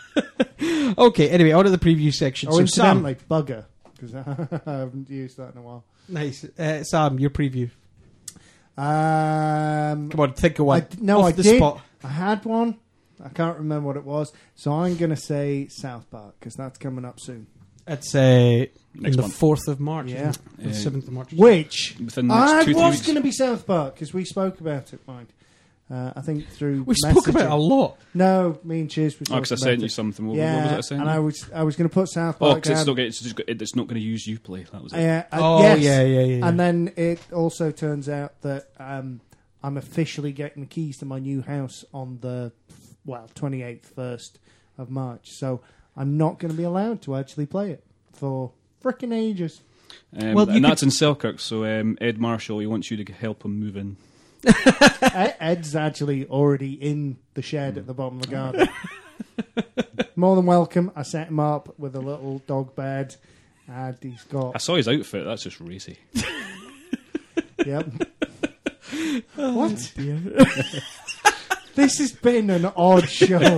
Okay. Anyway, on to the preview section. Oh, so Sam, incidentally, bugger. Because I haven't used that in a while. nice. Uh, Sam, your preview. Um, Come on, think of one. I, no, Off I the did. spot. I had one. I can't remember what it was. So I'm going to say South Park because that's coming up soon. It's uh, Next the month. fourth of March. Yeah. The Uh, seventh of March. Which Within the next I two, three was weeks. going to be South Park because we spoke about it, mind. Uh, I think through We spoke about it a messaging. lot. No, me and Chiz. We Oh, because I talked sent about you it. something. What, Yeah, what was it I sent and you? I was I was going to put South Oh, Park. because it's down. not, gonna- it's, just, go- it's not going to use Uplay. That was it. Uh, uh, Oh, yes. yeah, yeah, yeah, yeah. And then it also turns out that um, I'm officially getting the keys to my new house on the, well, twenty-eighth, first of March. So I'm not going to be allowed to actually play it for frickin' ages. Um, Well, you and could- that's in Selkirk, so um, Ed Marshall, he wants you to help him move in. Ed- Ed's actually already in the shed at the bottom of the garden. More than welcome. I set him up with a little dog bed, and he's I got. saw his outfit, that's just racy. Yep. What? This has been an odd show.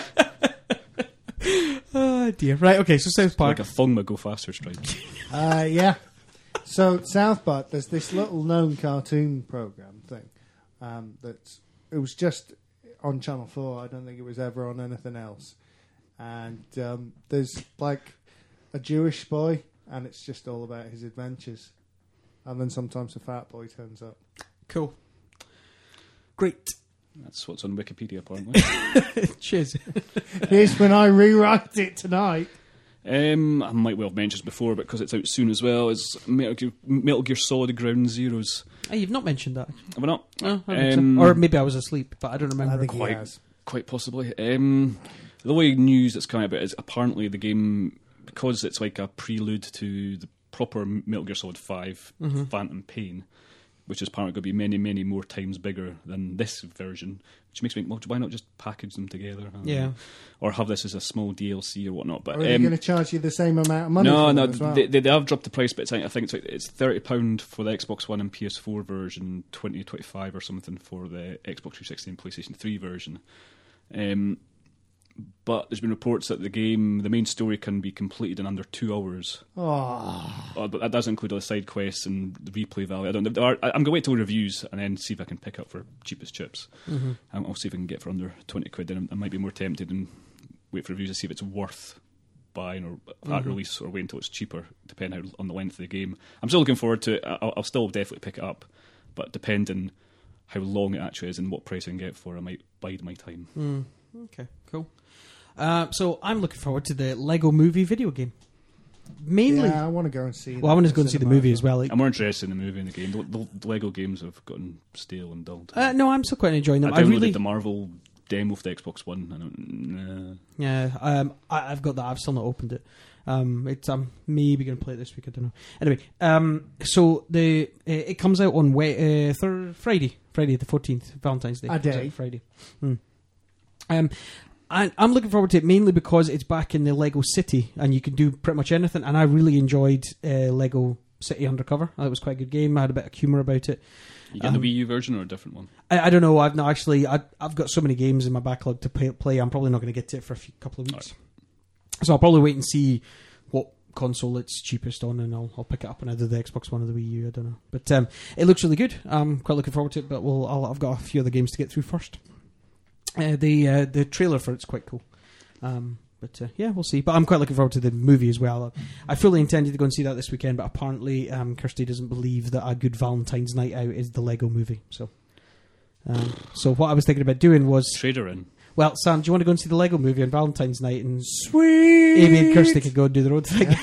Oh dear. Right. Okay. So South Park. Like a Thongma Go Faster strike. Uh, yeah. So South Park, there's this little known cartoon program thing um, that's it was just on Channel Four. I don't think it was ever on anything else. And um, there's like a Jewish boy, and it's just all about his adventures. And then sometimes a fat boy turns up. Cool. Great. That's what's on Wikipedia, apparently. Cheers. Here's when I rewrite it tonight. um, I might well have mentioned this before, but because it's out soon as well, is Metal Gear, Metal Gear Solid Ground Zeroes. Hey, you've not mentioned that. Have I not? No, I don't think Um, so. Or maybe I was asleep, but I don't remember. I think he Quite. has. Quite possibly. Um, the only news that's coming about is apparently the game, because it's like a prelude to the proper Metal Gear Solid five, Mm-hmm. Phantom Pain, which is apparently going to be many, many more times bigger than this version, which makes me think, well, why not just package them together? I don't Yeah. know. Or have this as a small D L C or whatnot. But Or are they um, going to charge you the same amount of money? no, for no, them as well? they, they, they have dropped the price, but it's, I think it's, like, it's thirty pounds for the Xbox One and P S four version, twenty, twenty-five or something for the Xbox three sixty and PlayStation three version. Um, but there's been reports that the game, the main story can be completed in under two hours. Oh, Uh, but that does include all the side quests and the replay value. I don't know. There are, I'm going to wait till reviews and then see if I can pick up for cheapest chips. Mm-hmm. Um, I'll see if I can get for under twenty quid. Then I might be more tempted and wait for reviews to see if it's worth buying or at Mm-hmm. release, or wait until it's cheaper, depending how, on the length of the game. I'm still looking forward to it. I'll, I'll still definitely pick it up, but depending how long it actually is and what price I can get for, I might bide my time. Mm. Okay, cool. Uh, so I'm looking forward to the Lego Movie video game. Mainly, yeah, I want to go and see. well, I want to that go and see the cinema movie as well. Like, I'm more interested in the movie and the game. The, the, the Lego games have gotten stale and dull. to me. uh, no, I'm still quite enjoying them. I I, downloaded really, the Marvel demo for the Xbox One. I don't, nah. yeah, um, I, I've got that. I've still not opened it. Um, it's I'm maybe going to play it this week. I don't know. Anyway, um, so the uh, it comes out on we- uh, thir- Friday, Friday the fourteenth, Valentine's Day. A Comes out day. Friday. Hmm. Um, I, I'm looking forward to it mainly because it's back in the Lego City and you can do pretty much anything. And I really enjoyed uh, Lego City Undercover. It was quite a good game. I had a bit of humour about it. You getting Um, the Wii U version or a different one? I, I don't know. I've not actually. I, I've got so many games in my backlog to play. play I'm probably not going to get to it for a few, couple of weeks. So I'll probably wait and see what console it's cheapest on, and I'll, I'll pick it up on either the Xbox One or the Wii U. I don't know, but um, it looks really good. I'm quite looking forward to it. But we'll, I'll, I've got a few other games to get through first. Uh, the uh, the trailer for it's quite cool. Um, but uh, yeah, we'll see. But I'm quite looking forward to the movie as well. I fully intended to go and see that this weekend, but apparently um, Kirsty doesn't believe that a good Valentine's night out is the Lego movie. So, um, so what I was thinking about doing was, Trader in. well, Sam, do you want to go and see the Lego movie on Valentine's night, and Sweet. Amy and Kirsty could go and do their own thing?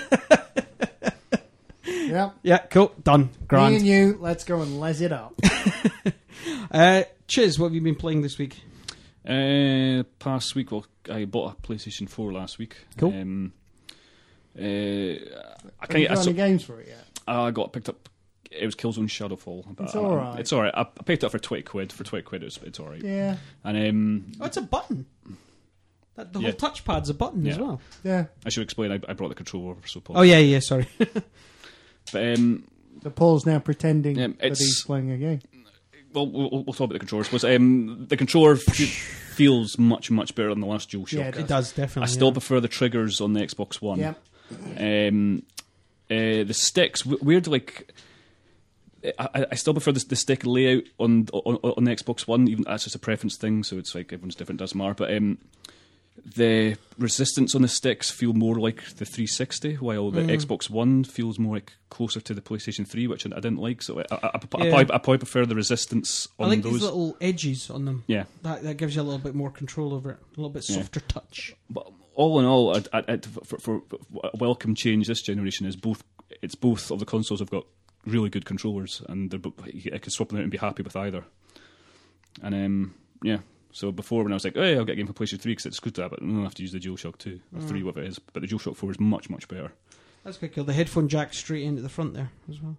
Yeah. Yeah, cool, done, Me and grand. you, let's go and les it up. Uh, Chiz, what have you been playing this week? Uh, past week, well, I bought a PlayStation four last week. Cool. Um, uh, I Have you can't. I, got so, any games for it yet? I got picked up. It was Killzone Shadowfall. But It's um, alright. It's all right. I, I picked it up for twenty quid. For twenty quid, it's, it's all right. Yeah. And um, Oh, it's a button. That, the Yeah. whole touchpad's a button as Yeah. well. Yeah. I should explain. I, I brought the controller over, so Paul. Oh yeah, yeah. Sorry. But um, So Paul's now pretending Um, that it's- he's playing a game. well, we'll, we'll talk about the controller. I suppose um, the controller fe- feels much, much better than the last DualShock. Yeah, it It does definitely. I still yeah. prefer the triggers on the Xbox One. Yeah. Um, uh, the sticks, w- weird, like. I, I still prefer the, the stick layout on, on on the Xbox One. Even that's just a preference thing, so it's like everyone's different. Doesn't matter. But um, the resistance on the sticks feel more like the three sixty, while the Mm. Xbox One feels more like closer to the PlayStation three, which I, I didn't like. So I, I, I, I, Yeah. probably, I probably prefer the resistance I on like those. these little edges on them. Yeah. That that gives you a little bit more control over it. A little bit Yeah. softer touch. But all in all, I, I, I, for, for, for a welcome change this generation is both. It's both of the consoles have got really good controllers, and they're bo- I could swap them out and be happy with either. And um, yeah, so before when I was like, oh yeah, I'll get a game for PlayStation three because it's good to have it, I don't have to use the DualShock two or Mm. three, whatever it is. But the DualShock four is much much better. That's quite cool. The headphone jack straight into the front there as well.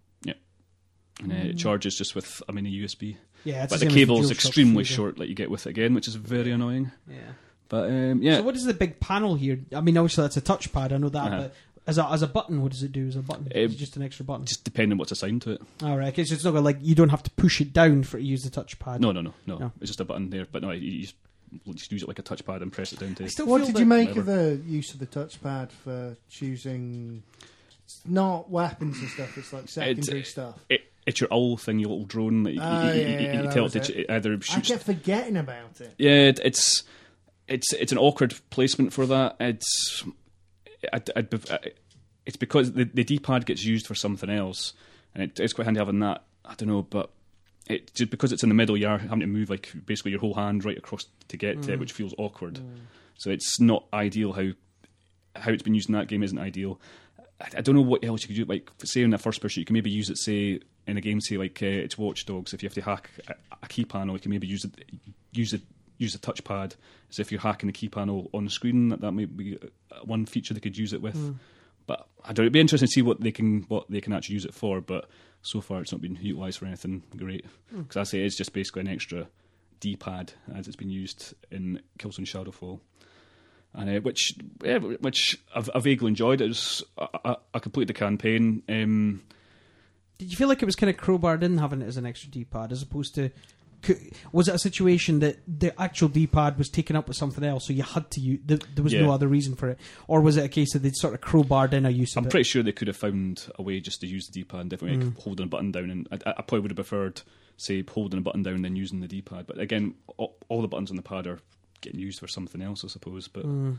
And uh, it charges just with a mini U S B. Yeah, it's But the the same as cable is DualShock extremely three, though. short, like you get with it again, which is very annoying. Yeah. But um, yeah, So what is the big panel here? I mean, obviously that's a touchpad. I know that, Uh-huh. but as a as a button, what does it do as a button? Uh, Is it just an extra button? just depending on what's assigned to it. All right, okay, so it's not gonna, like you don't have to push it down for to use the touchpad. No, no, no, no, No. It's just a button there. But no, you, you just, just use it like a touchpad and press it down to. I still What feel did that- you make Whatever. of the use of the touchpad for choosing? It's not weapons and stuff. It's like secondary It's- stuff. It, it's your owl thing, your little drone that you, Ah, you, yeah, you, yeah, you that tell was it to it. ch- either I shoots. kept forgetting about it. Yeah, it, it's it's it's an awkward placement for that. It's I, I, I, it's because the, the D-pad gets used for something else, and it, it's quite handy having that. I don't know, but it just because it's in the middle, you're having to move like basically your whole hand right across to get to it, which feels awkward. So it's not ideal. How how it's been used in that game isn't ideal. I, I don't know what else you could do. Like say in the first person, you can maybe use it. Say in a game, say like uh, it's Watch Dogs. If you have to hack a, a key panel, you can maybe use it. Use it. Use a touchpad as if you're hacking the key panel on the screen. That that might be one feature they could use it with. Mm. But I don't. It'd be interesting to see what they can what they can actually use it for. But so far, it's not been utilised for anything great. Because I say it's just basically an extra D-pad as it's been used in Killzone Shadowfall, and uh, which yeah, which I've, I vaguely enjoyed. It was I, I, I completed the campaign. Um, Did you feel like it was kind of crowbarred in having it as an extra D-pad as opposed to? Was it a situation that the actual D-pad was taken up with something else, so you had to use? There, there was Yeah. no other reason for it, or was it a case that they'd sort of crowbarred in a use of I'm it? pretty sure they could have found a way just to use the D-pad differently, Mm. like holding a button down. And I, I probably would have preferred, say, holding a button down than using the D-pad. But again, all, all the buttons on the pad are getting used for something else, I suppose. But Mm.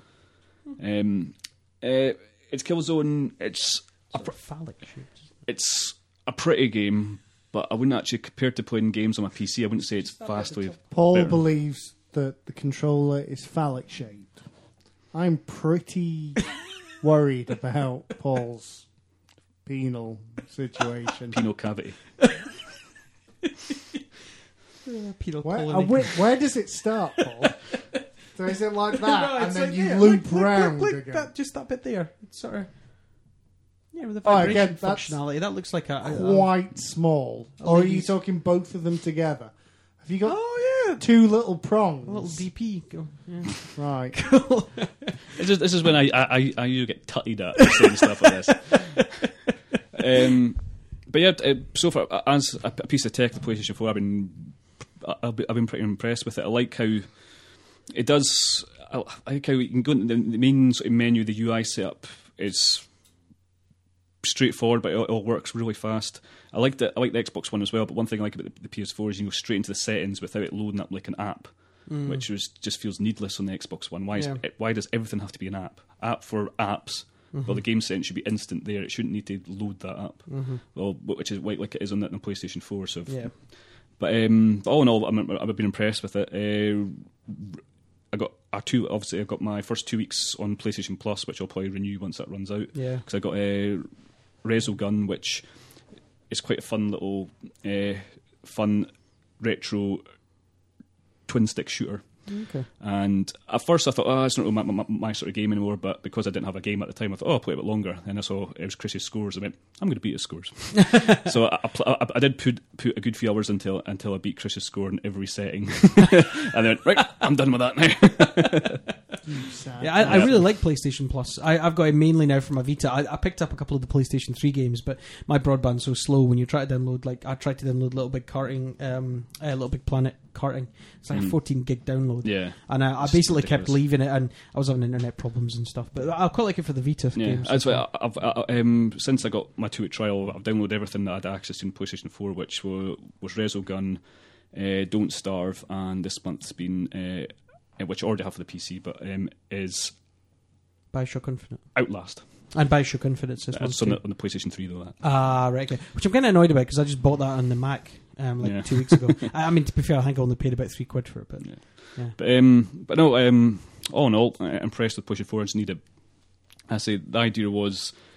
um, uh, it's Killzone. It's a Sort pr- of phallic shaped. it's a pretty game, but I wouldn't actually, compared to playing games on my P C, I wouldn't say it's vastly. Paul better. believes that the controller is phallic shaped. I'm pretty worried about Paul's penal situation. Penal cavity. Uh, penal Where, colony. uh, where, where does it start, Paul? So is it like that, No, and it's then like, you yeah, loop look, look, round look, look, again? that, just that bit there. It's sort of yeah, with the Oh, vibration again, that's functionality. That looks like a, a, a Quite small. a Or are you lady's- talking both of them together? Have you got oh yeah, two little prongs? a little D P. Go. Yeah. Right. This is, this is when I I, I, I usually get tutted at for saying stuff like this. Um, but yeah, uh, so far as a, a piece of tech, the PlayStation four, I've been I've been, I've been pretty impressed with it. I like how it does. I, I like how you can go into the, the main sort of menu. The U I setup is straightforward, but it, it all works really fast. I like the I like the Xbox One as well. But one thing I like about the, the P S four is you can go straight into the settings without it loading up like an app. Mm. Which was, just feels needless on the Xbox One. Why, is, Yeah. it, why does everything have to be an app? App for apps. Well, the game setting should be instant there. It shouldn't need to load that up. Mm-hmm. Well, which is like, like it is on the, on the PlayStation four. So, Yeah. but um, all in all, I'm, I've been impressed with it. Uh, I got our two. Obviously, I got my first two weeks on PlayStation Plus, which I'll probably renew once that runs out. Yeah. Because I got a Resogun, which is quite a fun little, uh, fun retro twin stick shooter. Okay. And at first I thought, oh, it's not my, my, my sort of game anymore, but because I didn't have a game at the time, I thought, oh, I'll play a bit longer. And I saw it was Chris's scores. I went, I'm going to beat his scores. So I, I, pl- I, I did put put a good few hours until until I beat Chris's score in every setting. And then, right, I'm done with that now. You sad Yeah, I, I Yeah. really like PlayStation Plus. I, I've got it mainly now for my Vita. I, I picked up a couple of the PlayStation three games, but my broadband's so slow. When you try to download, like I tried to download Little Big Karting, um, uh, Little Big Planet karting. It's like a Mm. fourteen gig download, Yeah. and I, I It's basically kept ridiculous. leaving it, and I was having internet problems and stuff. But I quite like it for the Vita Yeah, games. that's why I- I've, I, um, since I got my two-week trial, I've downloaded everything that I had access to in PlayStation four, which was, was Resogun, uh, Don't Starve, and this month's been, uh, which I already have for the P C, but um, is Bioshock Infinite Outlast. and Bioshock Infinite. This It's on the, on the PlayStation three, though. That. Ah, right. Okay. Which I'm kind of annoyed about because I just bought that on the Mac um, like Yeah. two weeks ago. I, I mean, to be fair, I think I only paid about three quid for it. But Yeah. yeah. But um, but no, um, all in all, uh, impressed with PlayStation four. I just need a. I say the idea was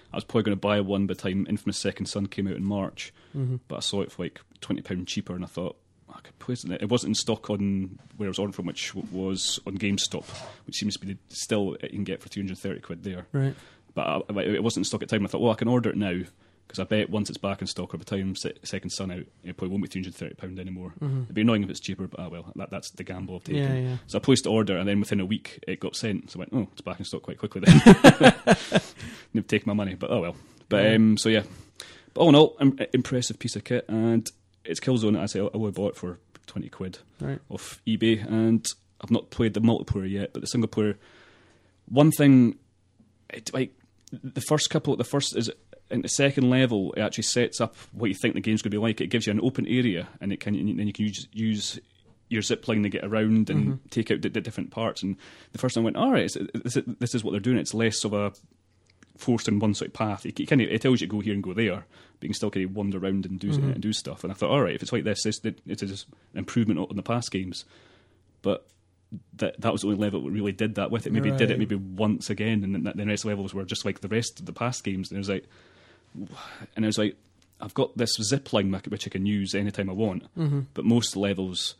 I was probably going to buy one by the time Infamous Second Son came out in March, Mm-hmm. but I saw it for like twenty pounds cheaper, and I thought, I could play it. It wasn't in stock on where I was on from, which was on GameStop, which seems to be the, still you can get for two hundred thirty quid there. Right. But I, it wasn't in stock at the time. I thought, well, I can order it now, because I bet once it's back in stock, or by the time Se- Second Son out, it probably won't be two hundred thirty pounds anymore. Mm-hmm. It'd be annoying if it's cheaper, but ah, well, that, that's the gamble I've taken. Yeah, yeah. So I placed the order, and then within a week, it got sent. So I went, oh, it's back in stock quite quickly then. They've taken my money, but oh well. But Yeah. um, so yeah. But all in all, im- impressive piece of kit, and it's Killzone. I say I would have bought it for twenty quid Right. off eBay, and I've not played the multiplayer yet, but the single player. One thing, it, like the first couple, the first is in the second level, it actually sets up what you think the game's going to be like. It gives you an open area, and it can then you can use, use your zip line to get around and Mm-hmm. take out the, the different parts. And the first time I went, all right, this is, this is what they're doing. It's less of a forced in one sort of path. You kind of, it tells you to go here and go there, but you can still kind of wander around and do Mm-hmm. and do stuff. And I thought, all right, if it's like this, this it is an improvement on the past games. But that that was the only level that really did that with it. Maybe it did Right. it maybe once again, and then the rest of the levels were just like the rest of the past games. And it was like, and I was like, I've got this zip line which I can use anytime I want, Mm-hmm. but most levels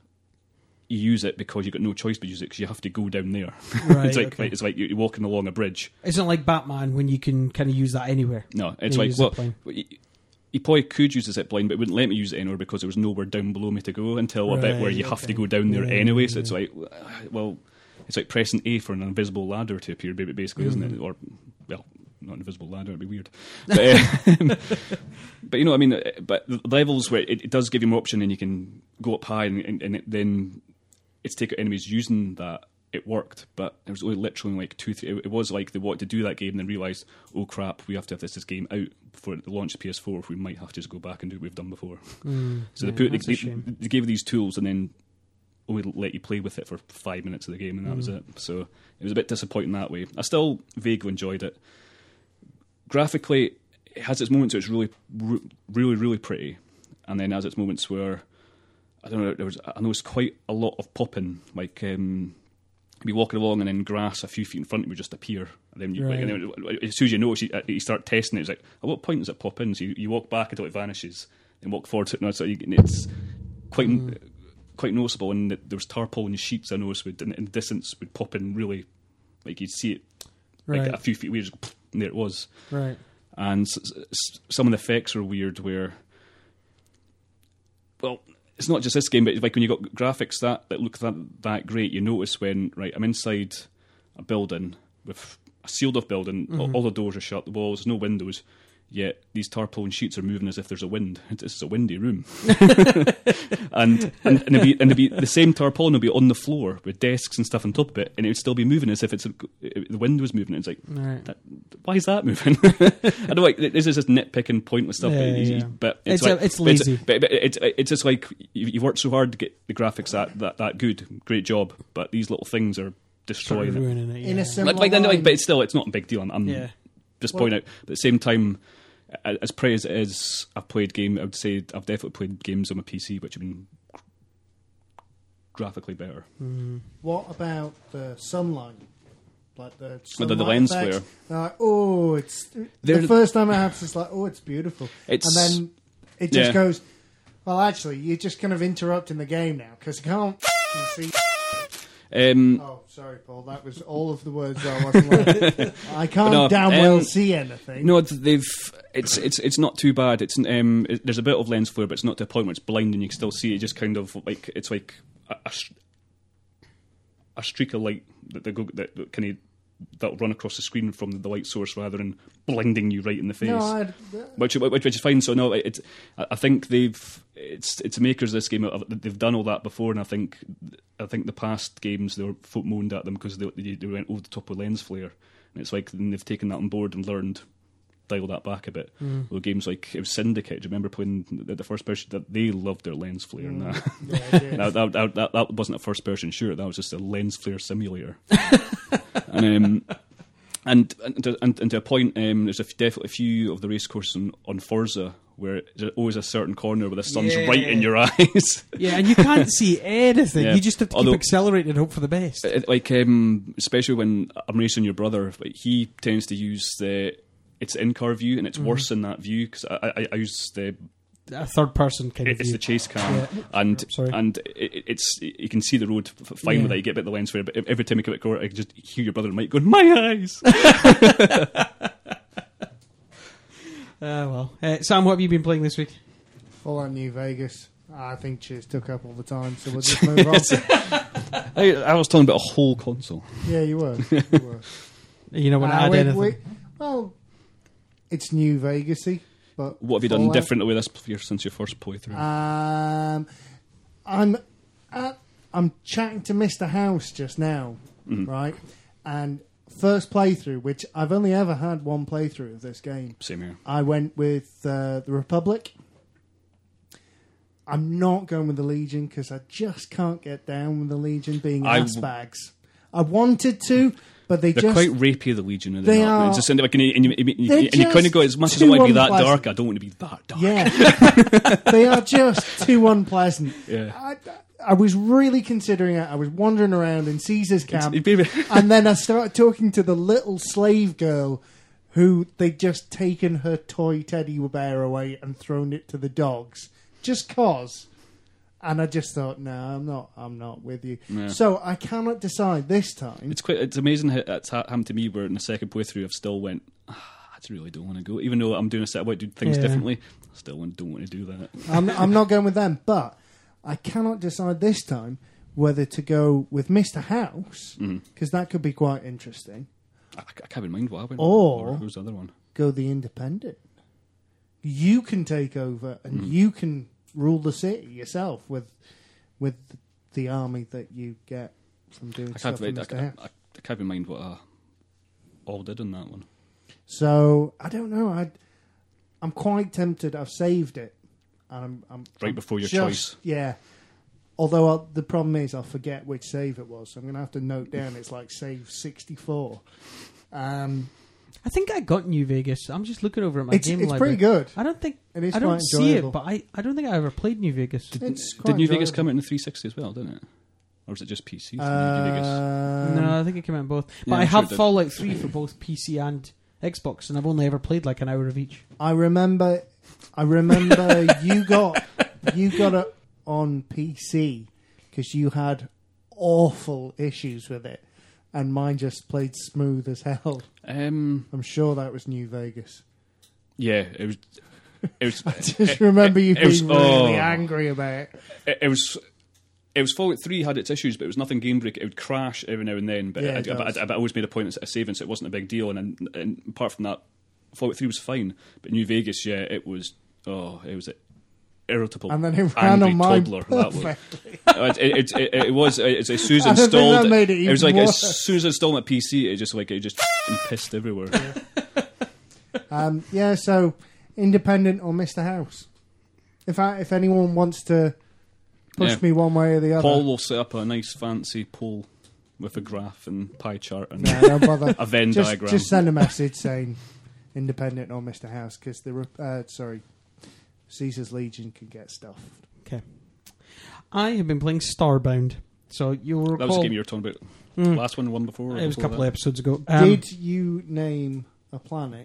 you use it because you've got no choice but use it because you have to go down there. Right, it's like, okay. like it's like you're walking along a bridge. Isn't it like Batman when you can kind of use that anywhere? No, it's Yeah, like use well, zip line. you, you probably could use the zip line, but it wouldn't let me use it anywhere because there was nowhere down below me to go until a bit where Right, you have okay. to go down there Yeah, anyway. So it's yeah. like, well, it's like pressing A for an invisible ladder to appear, basically, isn't Mm-hmm. it? Or well, not an invisible ladder, it'd be weird. But, um, but you know, what I mean, but the levels where it, it does give you more option, and you can go up high, and, and, and it, then it's take out enemies using that. It worked, but there was only literally like two, three. It, it was like they wanted to do that game and then realised, oh crap, we have to have this, this game out before the launch of P S four. We might have to just go back and do what we've done before. Mm, So yeah, they put that's they, a shame. they gave these tools and then only let you play with it for five minutes of the game, and that was Mm. it. So it was a bit disappointing that way. I still vaguely enjoyed it. Graphically, it has its moments where it's really, re- really, really pretty, and then has its moments where I don't know. There was I noticed quite a lot of popping, like. Um, be walking along and then grass a few feet in front of you just appear. And then, you, Right. and then as soon as you notice, you, you start testing it. It's like, at what point does it pop in? So you, you walk back until it vanishes, then walk forward to it. And it's, like, it's quite Mm. quite noticeable. And there was tarpaulin sheets I noticed would, in, in the distance, would pop in really, like you'd see it like Right. a few feet away, just, and there it was. Right. And s- s- some of the effects are weird where, well, it's not just this game, but like when you got graphics that, that look that, that great, you notice when, right, I'm inside a building with a sealed off building, all, all the doors are shut, the walls, no windows, yet these tarpaulin sheets are moving as if there's a wind. This is a windy room. and and, and, it'd be, and it'd be the same tarpaulin will be on the floor with desks and stuff on top of it, and it would still be moving as if it's a, the wind was moving. It's like, Right. that, why is that moving? I don't like this is just nitpicking pointless stuff, Yeah, but, it's, yeah. but it's, It's a- like, it's but it's- lazy. But, but it's it's just like you, you worked so hard to get the graphics that, that that good, great job, but these little things are Sort destroying of it. ruining it. In yeah. a similar Like, like, then, like, line- but it's still it's not a big deal. I'm, I'm Yeah. just Well- pointing out, but at the same time, a- as pretty as it is, I've played game. I would say I've definitely played games on my P C which have been graphically better. Mm. What about the sunlight? Like the the- the sunlight lens effects? flare. They're like, oh, it's They're- the first time it happens. It's like, oh, it's beautiful, It's- and then it just yeah. goes. Well, actually, you're just kind of interrupting the game now because you can't see. Um, Oh, sorry, Paul. That was all of the words I wasn't like. I can't No, damn well um, see anything. No, they've. It's it's it's not too bad. It's um. It, there's a bit of lens flare, but it's not to a point where it's blind and you can still see it. Just kind of like it's like a, a, sh- a streak of light that they go that, that kind of that'll run across the screen from the light source rather than blinding you right in the face. no, I, which, which which is fine. So no, it's I I think they've it's it's the makers of this game. They've done all that before, and I think I think the past games they were folk moaned at them because they, they they went over the top with lens flare, and it's like they've taken that on board and learned dial that back a bit. Mm. Well, games like it was Syndicate. Do you remember playing the, the first person that they loved their lens flare? And that, yeah, I did. that, that, that, that that wasn't a first person shooter. That was just a lens flare simulator. and um, and and to, and, and to a point, um, there's a f- definitely a few of the race courses on, on Forza where there's always a certain corner where the sun's Yeah. right in your eyes. Yeah, and you can't see anything. Yeah. You just have to Although- keep accelerating and hope for the best. It- like um, especially when I'm racing your brother, like he tends to use the it's in-car view, and it's Mm-hmm. worse in that view because I, I, I use the A third person kind of it's view. the chase cam, Yeah. and Sorry. and it, it's you can see the road f- fine Yeah. with it. You get a bit of the lens flare, but every time you come out court, I can just hear your brother and Mike going, "My eyes." Uh, well, uh, Sam, what have you been playing this week? Full on New Vegas. I think Cheers took up all the time, so we'll just move on. I, I was talking about a whole console. Yeah, you were. You were. You know, when Uh, I add we- anything. we- well, it's New Vegasy, but What have you done Fallout. differently with this year since your first playthrough? Um, I'm at, I'm chatting to Mister House just now, Mhm. right? And first playthrough, which I've only ever had one playthrough of this game. Same here. I went with uh, the Republic. I'm not going with the Legion because I just can't get down with the Legion being I ass w- bags. I wanted to, but they They're just quite rapey, the Legion. Are They they not? are- It's just like, and you, and you, and you, They're and you kind of just go, as much as I too want to be that unpleasant. dark, I don't want to be that dark. yeah, they are just too unpleasant. Yeah. I, I was really considering it. I was wandering around in Caesar's camp, It's- baby. and then I started talking to the little slave girl who they'd just taken her toy teddy bear away and thrown it to the dogs just cause. And I just thought, no, I'm not. I'm not with you. Yeah. So I cannot decide this time. It's quite. It's amazing how that's ha- happened to me. Where in the second playthrough, I've still went. Ah, I just really don't want to go, even though I'm doing a set about doing things Yeah. differently. I still want- don't want to do that. I'm, I'm not going with them, but I cannot decide this time whether to go with Mister House Mhm. because that could be quite interesting. I, I can't even mind what happened. Or- who's the other one? Go the independent. You can take over and Mm. you can rule the city yourself with with the army that you get from doing I stuff can't. with I, Mister I, House. I, I can't even mind what I all did on that one. So I don't know. I I'm quite tempted. I've saved it. And I'm, I'm Right I'm before your just- choice. Yeah. Although I'll, the problem is I'll forget which save it was. So I'm going to have to note down it's like save sixty-four. Um, I think I got New Vegas. I'm just looking over at my it's game it's library. pretty good. I don't think It is I don't quite see it, enjoyable. but I, I don't think I ever played New Vegas. It's quite Did New Vegas enjoyable. come out in the three sixty as well? Didn't it? Or was it just P C? for New Vegas? Um, no, I think it came out in both. But Yeah, I I'm sure have it did. Fallout three for both P C and Xbox, and I've only ever played like an hour of each. I remember, I remember you got you got it on P C because you had awful issues with it, and mine just played smooth as hell. Um, I'm sure that was New Vegas. yeah, it was. It was. I just remember you it was- being really oh. angry about it. it, it was. It was Fallout three had its issues, but it was nothing game break. It would crash every now and then, but Yeah, I, it I, does. I, I always made a point of saving, so it wasn't a big deal. And, then- and apart from that, Fallout three was fine. But New Vegas, yeah, it was. Oh, it was an irritable, And then it ran angry on mine toddler. That was. perfectly. Uh, it, it, it, it was as as soon as I think that installed. made it was even like worse. as soon as I installed my P C, it just like it just pissed everywhere. Um, yeah, so independent or Mister House. If I, if anyone wants to push Yeah. me one way or the other, Paul will set up a nice fancy poll with a graph and pie chart and no, don't bother. a Venn just, diagram. just send a message saying independent or Mister House because the re- uh, sorry, Caesar's Legion can get stuff. Okay. I have been playing Starbound. So you'll recall... That was the game you were talking about. Mm. Last one, the one before. or It was a before couple that? of episodes ago. Um, Did you name a planet?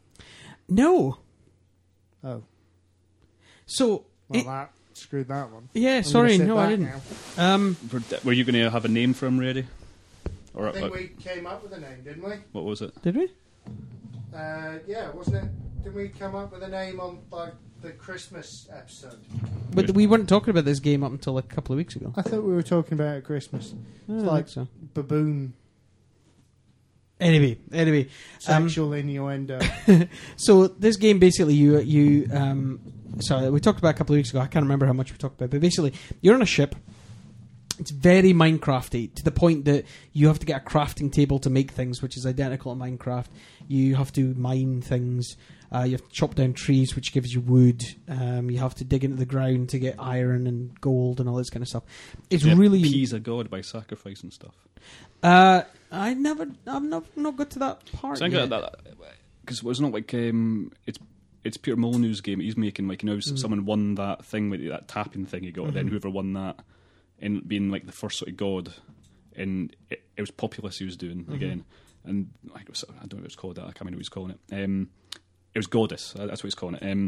No. Oh, So... well, it- that screwed that one. yeah, I'm sorry, gonna sit no, I back didn't. now. Um, Were, were you going to have a name for him ready? Or I think uh, we came up with a name, didn't we? what was it? did we? Uh, yeah, wasn't it? Didn't we come up with a name on like the Christmas episode? But we weren't talking about this game up until a couple of weeks ago. I thought we were talking about it at Christmas. I don't It's like think so. baboon Anyway, anyway. Um, sexual innuendo. So this game basically you you um sorry we talked about it a couple of weeks ago. I can't remember how much we talked about, but basically you're on a ship. It's very Minecrafty to the point that you have to get a crafting table to make things, which is identical to Minecraft. You have to mine things. Uh, you have to chop down trees, which gives you wood. Um, you have to dig into the ground to get iron and gold and all this kind of stuff. It's Yeah, really appease a god by sacrifice and stuff. Uh, I never, I've not not got to that part So I yet. get that because it's not like um, it's it's Peter Molyneux's game. He's making like you know Mm. someone won that thing with that tapping thing he got. Mm-hmm. Then whoever won that and being like the first sort of god, and it, it was Populous he was doing Mm-hmm. again. and like, it was, I don't know what it was called. I can't remember what he was calling it. Um, it was Goddess. That's what he's calling it. Um,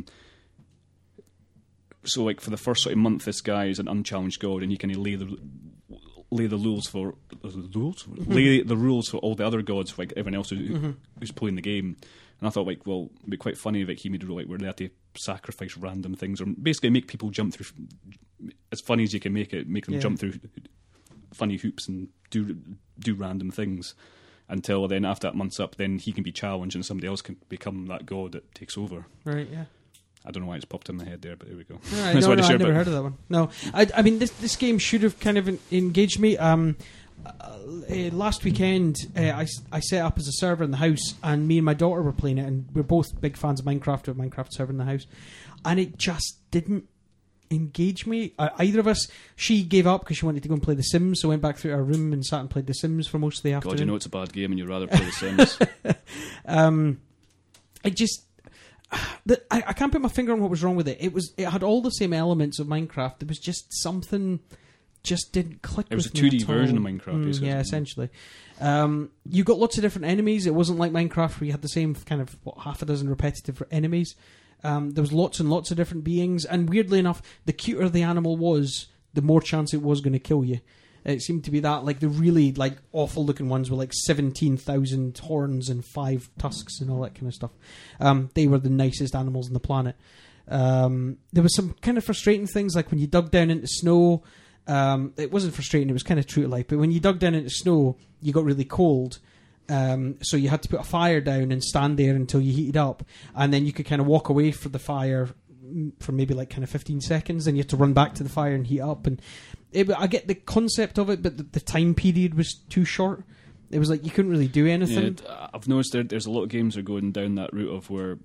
so like for the first sort of month, this guy is an unchallenged god, and he can lay the lay the rules for rules mm-hmm. lay the rules for all the other gods, like everyone else who, mm-hmm. who's playing the game. And I thought, like, well, it'd be quite funny if like, he made a rule like where they had to sacrifice random things, or basically make people jump through as funny as you can make it, make them yeah. jump through funny hoops and do do random things. Until then, after that month's up, then he can be challenged and somebody else can become that god that takes over. Right, yeah. I don't know why it's popped in my head there, but there we go. Right, no, no, I've never heard of that one. No, I, I mean, this this game should have kind of engaged me. Um, uh, last weekend, uh, I, I set up as a server in the house, and me and my daughter were playing it, and we're both big fans of Minecraft, with Minecraft server in the house, and it just didn't engage me. Uh, either of us, she gave up because she wanted to go and play The Sims, so went back through her room and sat and played The Sims for most of the afternoon. God, you know it's a bad game and you'd rather play The Sims. um, I just... The, I, I can't put my finger on what was wrong with it. It was it had all the same elements of Minecraft. There was just something just didn't click. It was with a two D me at version all. of Minecraft. Mm, yeah, essentially. Um, you got lots of different enemies. It wasn't like Minecraft where you had the same kind of what, half a dozen repetitive enemies. Um, there was lots and lots of different beings, and weirdly enough, the cuter the animal was, the more chance it was going to kill you. It seemed to be that, like the really like awful looking ones were like seventeen thousand horns and five tusks and all that kind of stuff. Um, they were the nicest animals on the planet. Um, there was some kind of frustrating things, like when you dug down into snow. Um, it wasn't frustrating; it was kind of true to life. But when you dug down into snow, you got really cold. Um, so you had to put a fire down and stand there until you heated up, and then you could kind of walk away from the fire for maybe like kind of fifteen seconds. Then you had to run back to the fire and heat up. And it, I get the concept of it, but the, the time period was too short. It was like you couldn't really do anything. Yeah, I've noticed there, there's a lot of games that are going down that route of where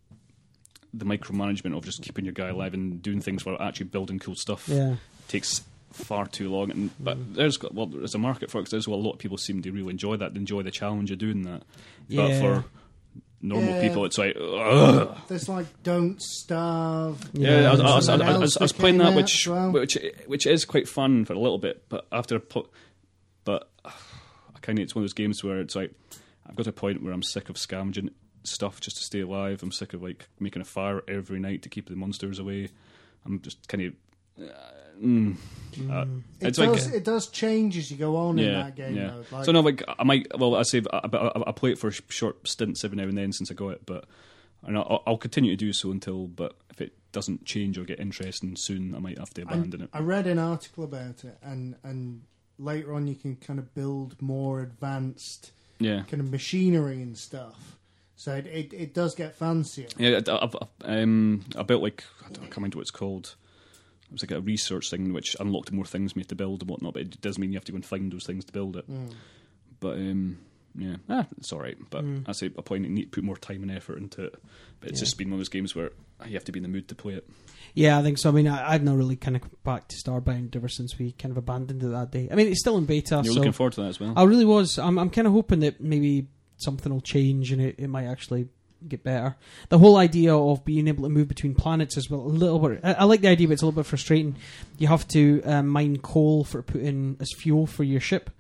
the micromanagement of just keeping your guy alive and doing things while actually building cool stuff yeah. takes far too long. And but mm. there's got well, there's a market for it. 'Cause there's well, a lot of people seem to really enjoy that, enjoy the challenge of doing that. Yeah. But for normal yeah. people, it's like ugh. There's like Don't Starve. Yeah, yeah I, was, I, was, I, was, I, was, I was playing that, which well. which which is quite fun for a little bit. But after, a but I kind of it's one of those games where it's like I've got to a point where I'm sick of scavenging stuff just to stay alive. I'm sick of like making a fire every night to keep the monsters away. I'm just kind of. Uh, mm, uh, it it's does. like, it does change as you go on yeah, in that game. Yeah. Though. Like, so no, like I might. Well, I say I, I, I play it for short stints every now and then since I got it, but and I'll, I'll continue to do so until. But if it doesn't change or get interesting soon, I might have to abandon I, it. I read an article about it, and and later on you can kind of build more advanced, yeah. kind of machinery and stuff. So it it, it does get fancier. Yeah, I've, I've, um, I built like I don't can't remember what it's called. It was like a research thing which unlocked more things for me to build and whatnot, but it does mean you have to go and find those things to build it. Mm. But um, yeah, ah, it's all right. But mm. I say a point you need to put more time and effort into it. But it's yeah. just been one of those games where you have to be in the mood to play it. Yeah, I think so. I mean, I, I've not really kind of back to Starbound ever since we kind of abandoned it that day. I mean, it's still in beta. You're so looking forward to that as well. I really was. I'm, I'm kind of hoping that maybe something will change and it, it might actually get better. The whole idea of being able to move between planets as well, a little bit. I, I like the idea, but it's a little bit frustrating. You have to um, mine coal for putting as fuel for your ship,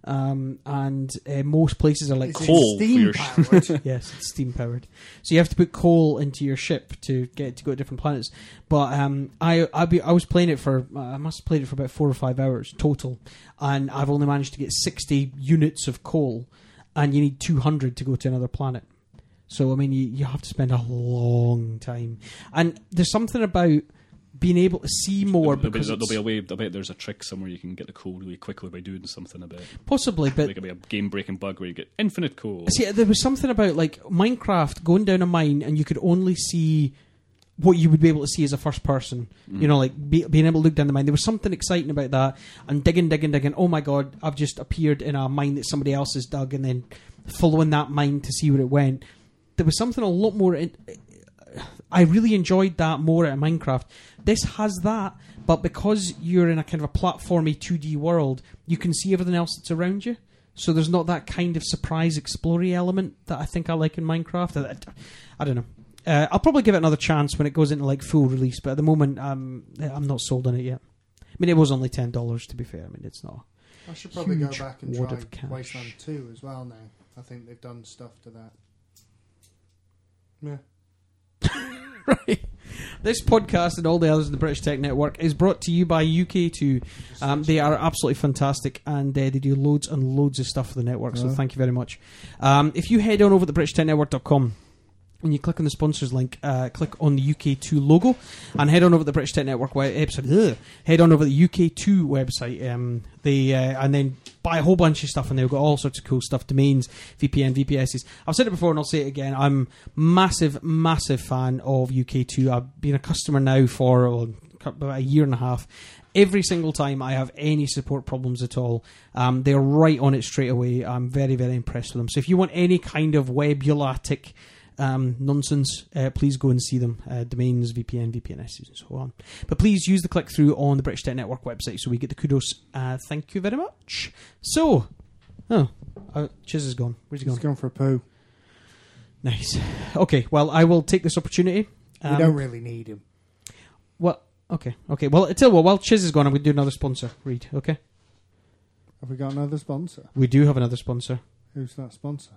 um, and uh, most places are like Is coal it steam for powered. Yes, it's steam powered. So you have to put coal into your ship to get to go to different planets. But um, I I, be, I was playing it for I must have played it for about four or five hours total, and I've only managed to get sixty units of coal, and you need two hundred to go to another planet. So, I mean, you, you have to spend a long time. And there's something about being able to see more there'll, because... There'll be, there'll be a way, I bet there's a trick somewhere you can get the coal really quickly by doing something a bit. Possibly, but... Like it'll be a game-breaking bug where you get infinite coal. See, there was something about, like, Minecraft, going down a mine and you could only see what you would be able to see as a first person. Mm. You know, like, be, being able to look down the mine. There was something exciting about that. And digging, digging, digging. Oh, my God, I've just appeared in a mine that somebody else has dug, and then following that mine to see where it went. There was something a lot more... In, I really enjoyed that more at Minecraft. This has that, but because you're in a kind of a platformy two D world, you can see everything else that's around you. So there's not that kind of surprise explory element that I think I like in Minecraft. I, I don't know. Uh, I'll probably give it another chance when it goes into like full release, but at the moment, um, I'm not sold on it yet. I mean, it was only ten dollars, to be fair. I mean, it's not... I should probably go Huge back and wad try of cash. Wasteland two as well now. I think they've done stuff to that. Yeah. Right. This podcast and all the others in the British Tech Network is brought to you by U K two. Um, they are absolutely fantastic, and uh, they do loads and loads of stuff for the network, so Oh. thank you very much. Um, if you head on over to british tech network dot com and you click on the sponsors link, uh, click on the U K two logo, and head on over to the British Tech Network website. Head on over to the U K two website. Um, they uh, and then buy a whole bunch of stuff, and they've got all sorts of cool stuff: domains, V P N, V P Ss. I've said it before, and I'll say it again. I'm massive, massive fan of U K two. I've been a customer now for oh, about a year and a half. Every single time I have any support problems at all, um, they're right on it straight away. I'm very, very impressed with them. So if you want any kind of webulatic Um, nonsense, uh, please go and see them. Uh, domains, V P N, V P N Ss, and so on. But please use the click through on the British Tech Network website so we get the kudos. Uh, thank you very much. So, oh, uh, Chiz is gone. Where's he He's gone? gone for a poo. Nice. Okay, well, I will take this opportunity. Um, we don't really need him. Well, okay, okay. Well, I tell you what, while Chiz is gone, I'm going to do another sponsor. Read, okay? Have we got another sponsor? We do have another sponsor. Who's that sponsor?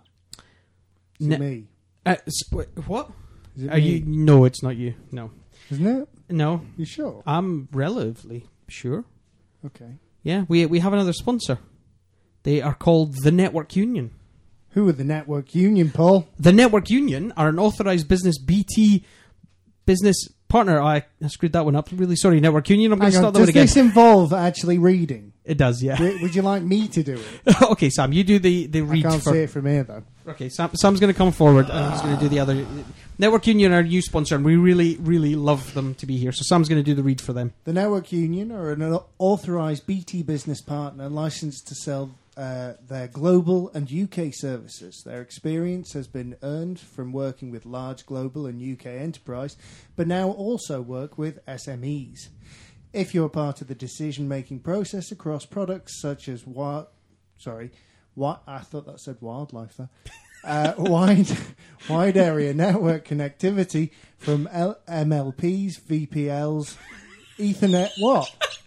Is Ne- it me? Uh, sp- what? Is it Are me? you? No, it's not you. No, Isn't it? no. You sure? I'm relatively sure. Okay. Yeah, we we have another sponsor. They are called the Network Union. Who are the Network Union, Paul? The Network Union are an authorised business B T business partner. I, I screwed that one up. Really sorry, Network Union. I'm going to Hang on, start that one does again. this involve actually reading? It does, yeah. W- Would you like me to do it? Okay, Sam, you do the, the I read can't for... see it from here, though. Okay, Sam, Sam's going to come forward and he's going to do the other... Network Union are a new sponsor, and we really, really love them to be here. So Sam's going to do the read for them. The Network Union are an authorised B T business partner licensed to sell uh, their global and U K services. Their experience has been earned from working with large global and U K enterprise, but now also work with S M Es. If you're part of the decision-making process across products such as wi- sorry, what I thought that said wildlife there. Uh, wide, wide area network connectivity from L- M L Ps, V P Ls, Ethernet. What?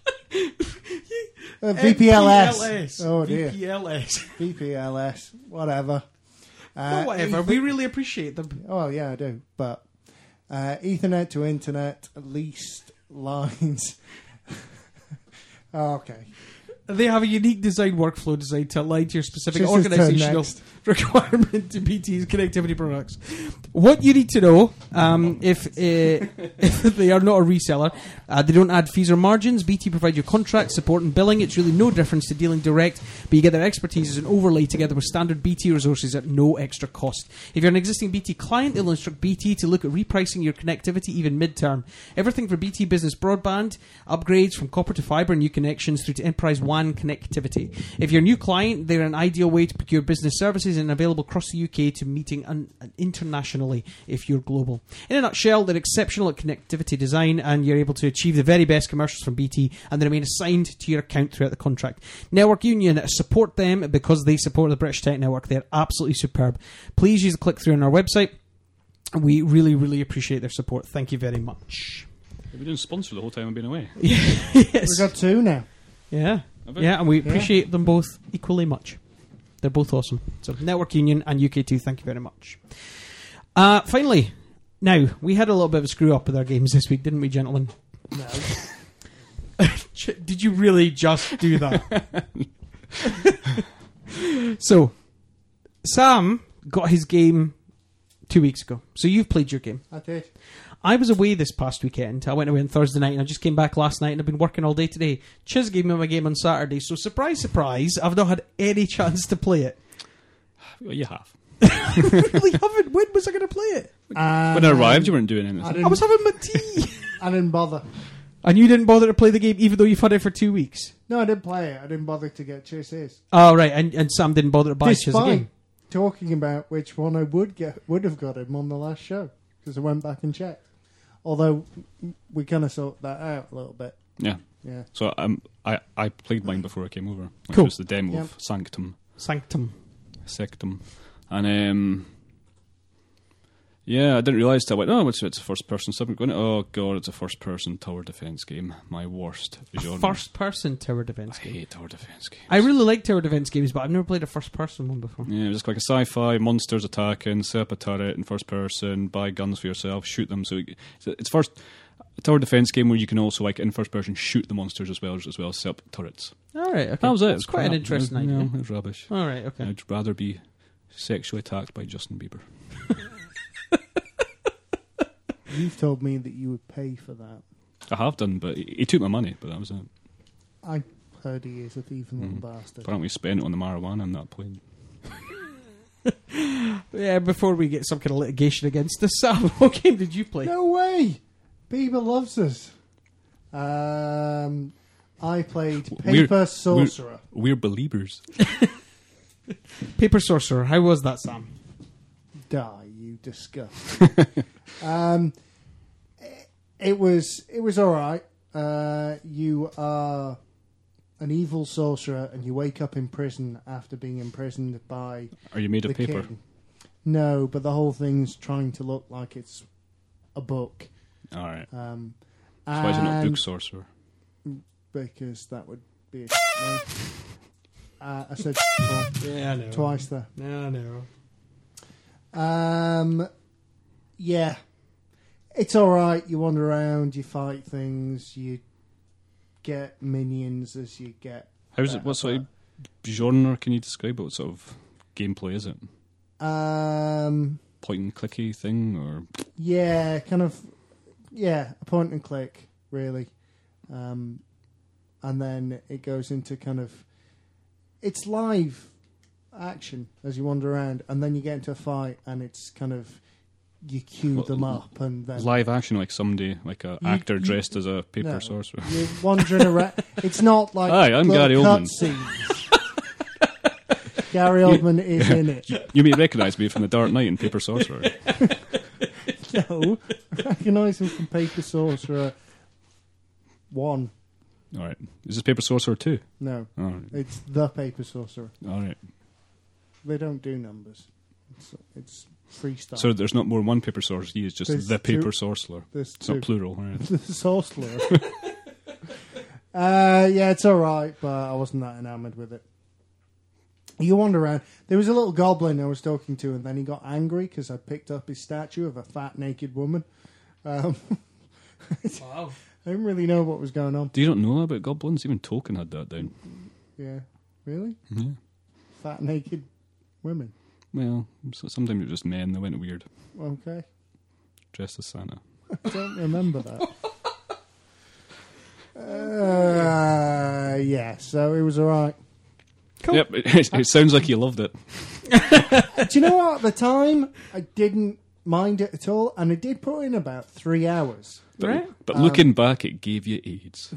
Uh, V P L S. M P L S. Oh dear. V P L S. V P L S. Whatever. Uh, Well, whatever. Eth- We really appreciate them. oh yeah, I do. But uh, Ethernet to Internet, leased lines. Oh, okay. They have a unique design workflow designed to align to your specific Just his turn organisational next. requirement to B T's connectivity products. What you need to know, um, if, uh, if they are not a reseller, uh, they don't add fees or margins. B T provide you contract, support and billing. It's really no difference to dealing direct, but you get their expertise as an overlay together with standard B T resources at no extra cost. If you're an existing B T client, they'll instruct B T to look at repricing your connectivity even mid-term. Everything for B T Business Broadband, upgrades from copper to fibre, new connections through to enterprise W A N connectivity. If you're a new client, they're an ideal way to procure business services and available across the U K to meeting un- internationally if you're global. In a nutshell, they're exceptional at connectivity design, and you're able to achieve the very best commercials from B T, and they remain assigned to your account throughout the contract. Network Union, support them because they support the British Tech Network. They're absolutely superb. Please use the click through on our website. We really, really appreciate their support. Thank you very much. We've been doing sponsor the whole time I've been away. Yes. We've got two now. Yeah. Have we? Yeah, and we Yeah. appreciate them both equally much. They're both awesome. So, Network Union and U K two, thank you very much. Uh, finally, now, we had a little bit of a screw up with our games this week, didn't we, gentlemen? No. Ch- Did you really just do that? So, Sam got his game two weeks ago. So, you've played your game. I did. I was away this past weekend. I went away on Thursday night and I just came back last night and I've been working all day today. Chiz gave me my game on Saturday, so surprise, surprise, I've not had any chance to play it. Well, you have. I really haven't. When was I going to play it? And, When I arrived, you weren't doing anything. I I didn't, was having my tea. I didn't bother. And you didn't bother to play the game even though you've had it for two weeks? No, I didn't play it. I didn't bother to get Chase's. Oh, right. And, and Sam didn't bother to buy Chiz a Despite game. talking about which one I would get, would have got him on the last show, because I went back and checked. Although we kind of sort that out a little bit. Yeah. Yeah. So um, I, I played mine before I came over, which Cool. was the demo Yep. of Sanctum. Sanctum. Sectum. And um, Yeah, I didn't realise till I went, oh, it's, it's a first-person subject. Going, oh, God, it's a first-person tower defence game. My worst genre. First-person tower defence I game. hate tower defence games. I really like tower defence games, but I've never played a first-person one before. Yeah, it was like a sci-fi, monsters attacking, set up a turret in first person, buy guns for yourself, shoot them. So it's first a tower defence game where you can also, like, in first person, shoot the monsters as well as well as set up turrets. All right, okay. That was it. That's quite crap. an interesting yeah, idea. No, it was rubbish. All right, okay. I'd rather be sexually attacked by Justin Bieber. You've told me that you would pay for that. I have done, but he, he took my money, but that was it. I heard he is a thieving little Mm. bastard. Apparently spent it on the marijuana on that plane. Yeah, before we get some kind of litigation against us, Sam, what game did you play? No way! Bieber loves us. Um, I played We're- Paper Sorcerer. We're believers. Paper Sorcerer. How was that, Sam? Die, you disgust. um, it, it was it was all right. Uh, you are an evil sorcerer, and you wake up in prison after being imprisoned by Are you made the of paper? king. No, but the whole thing's trying to look like it's a book. All right. Um, So why is it not and- book sorcerer? Because that would be a no. uh, I said before, Yeah, I know. twice there. Yeah, I know. Um, yeah, it's all right. You wander around, you fight things, you get minions as you get. How's it? What sort of genre can you describe? What sort of gameplay is it? Um, Point and clicky thing, or yeah, kind of. Yeah, a point and click, really. Um, and then it goes into kind of. It's live action as you wander around, and then you get into a fight, and it's kind of. You queue Well, them up, and then. live action, like somebody, like a You- actor you- dressed as a paper No. sorcerer? You're wandering around. It's not like Hi, I'm little Gary Oldman. cutscenes. Gary Oldman is in it. You may recognise me from The Dark Knight and Paper Sorcerer. No, I recognise him from Paper Sorcerer One. All right. Is this Paper Sorcerer two? No, All right. it's the Paper Sorcerer. All right. They don't do numbers. It's, it's freestyle. So there's not more than one Paper Sorcerer. He is just There's the Paper two- Sorcerer. There's It's two. not plural. All right. The Sorcerer. uh, yeah, it's all right, but I wasn't that enamoured with it. You wander around. There was a little goblin I was talking to, and then he got angry because I picked up his statue of a fat naked woman. Um, Wow. I didn't really know what was going on. Do you not know about goblins? Even Tolkien had that down. Yeah, really? Yeah. Fat naked women. Well, so sometimes it was just men that went weird, Okay, dressed as Santa. I don't remember that. Uh, yeah, so it was all right. Cool. Yep, it, it sounds like you loved it. Do you know what? At the time, I didn't mind it at all, and I did put in about three hours. But, Right. but Um, looking back, it gave you AIDS.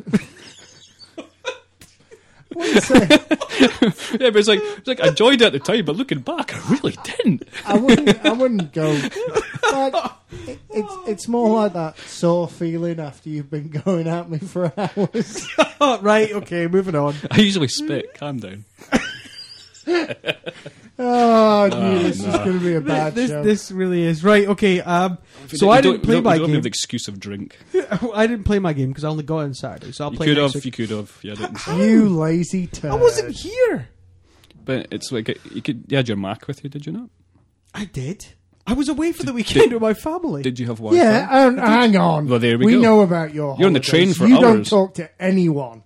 I wouldn't say, Yeah, but it's like, it's like I enjoyed it at the time, but looking back, I really didn't. I wouldn't. I wouldn't go. Like, it, it's it's more like that sore feeling after you've been going at me for hours. Oh, right, okay, moving on. I usually spit. Calm down. Oh, I knew this no. was going to be a bad This show. this really is right. Okay, um, so We I don't- didn't we play don't- my we don't game. have the excuse of drink. I didn't play my game because I only got it on Saturday, so I'll You play could next have. week. You could have. Yeah, didn't. You lazy turd. I wasn't here. But it's like you could. You had your Mac with you, did you not? I did. I was away for the weekend with my family. Did you have Wi-Fi? Yeah, and hang on. Well, there we we go. know about your You're on the holidays. train for You don't hours. talk to anyone.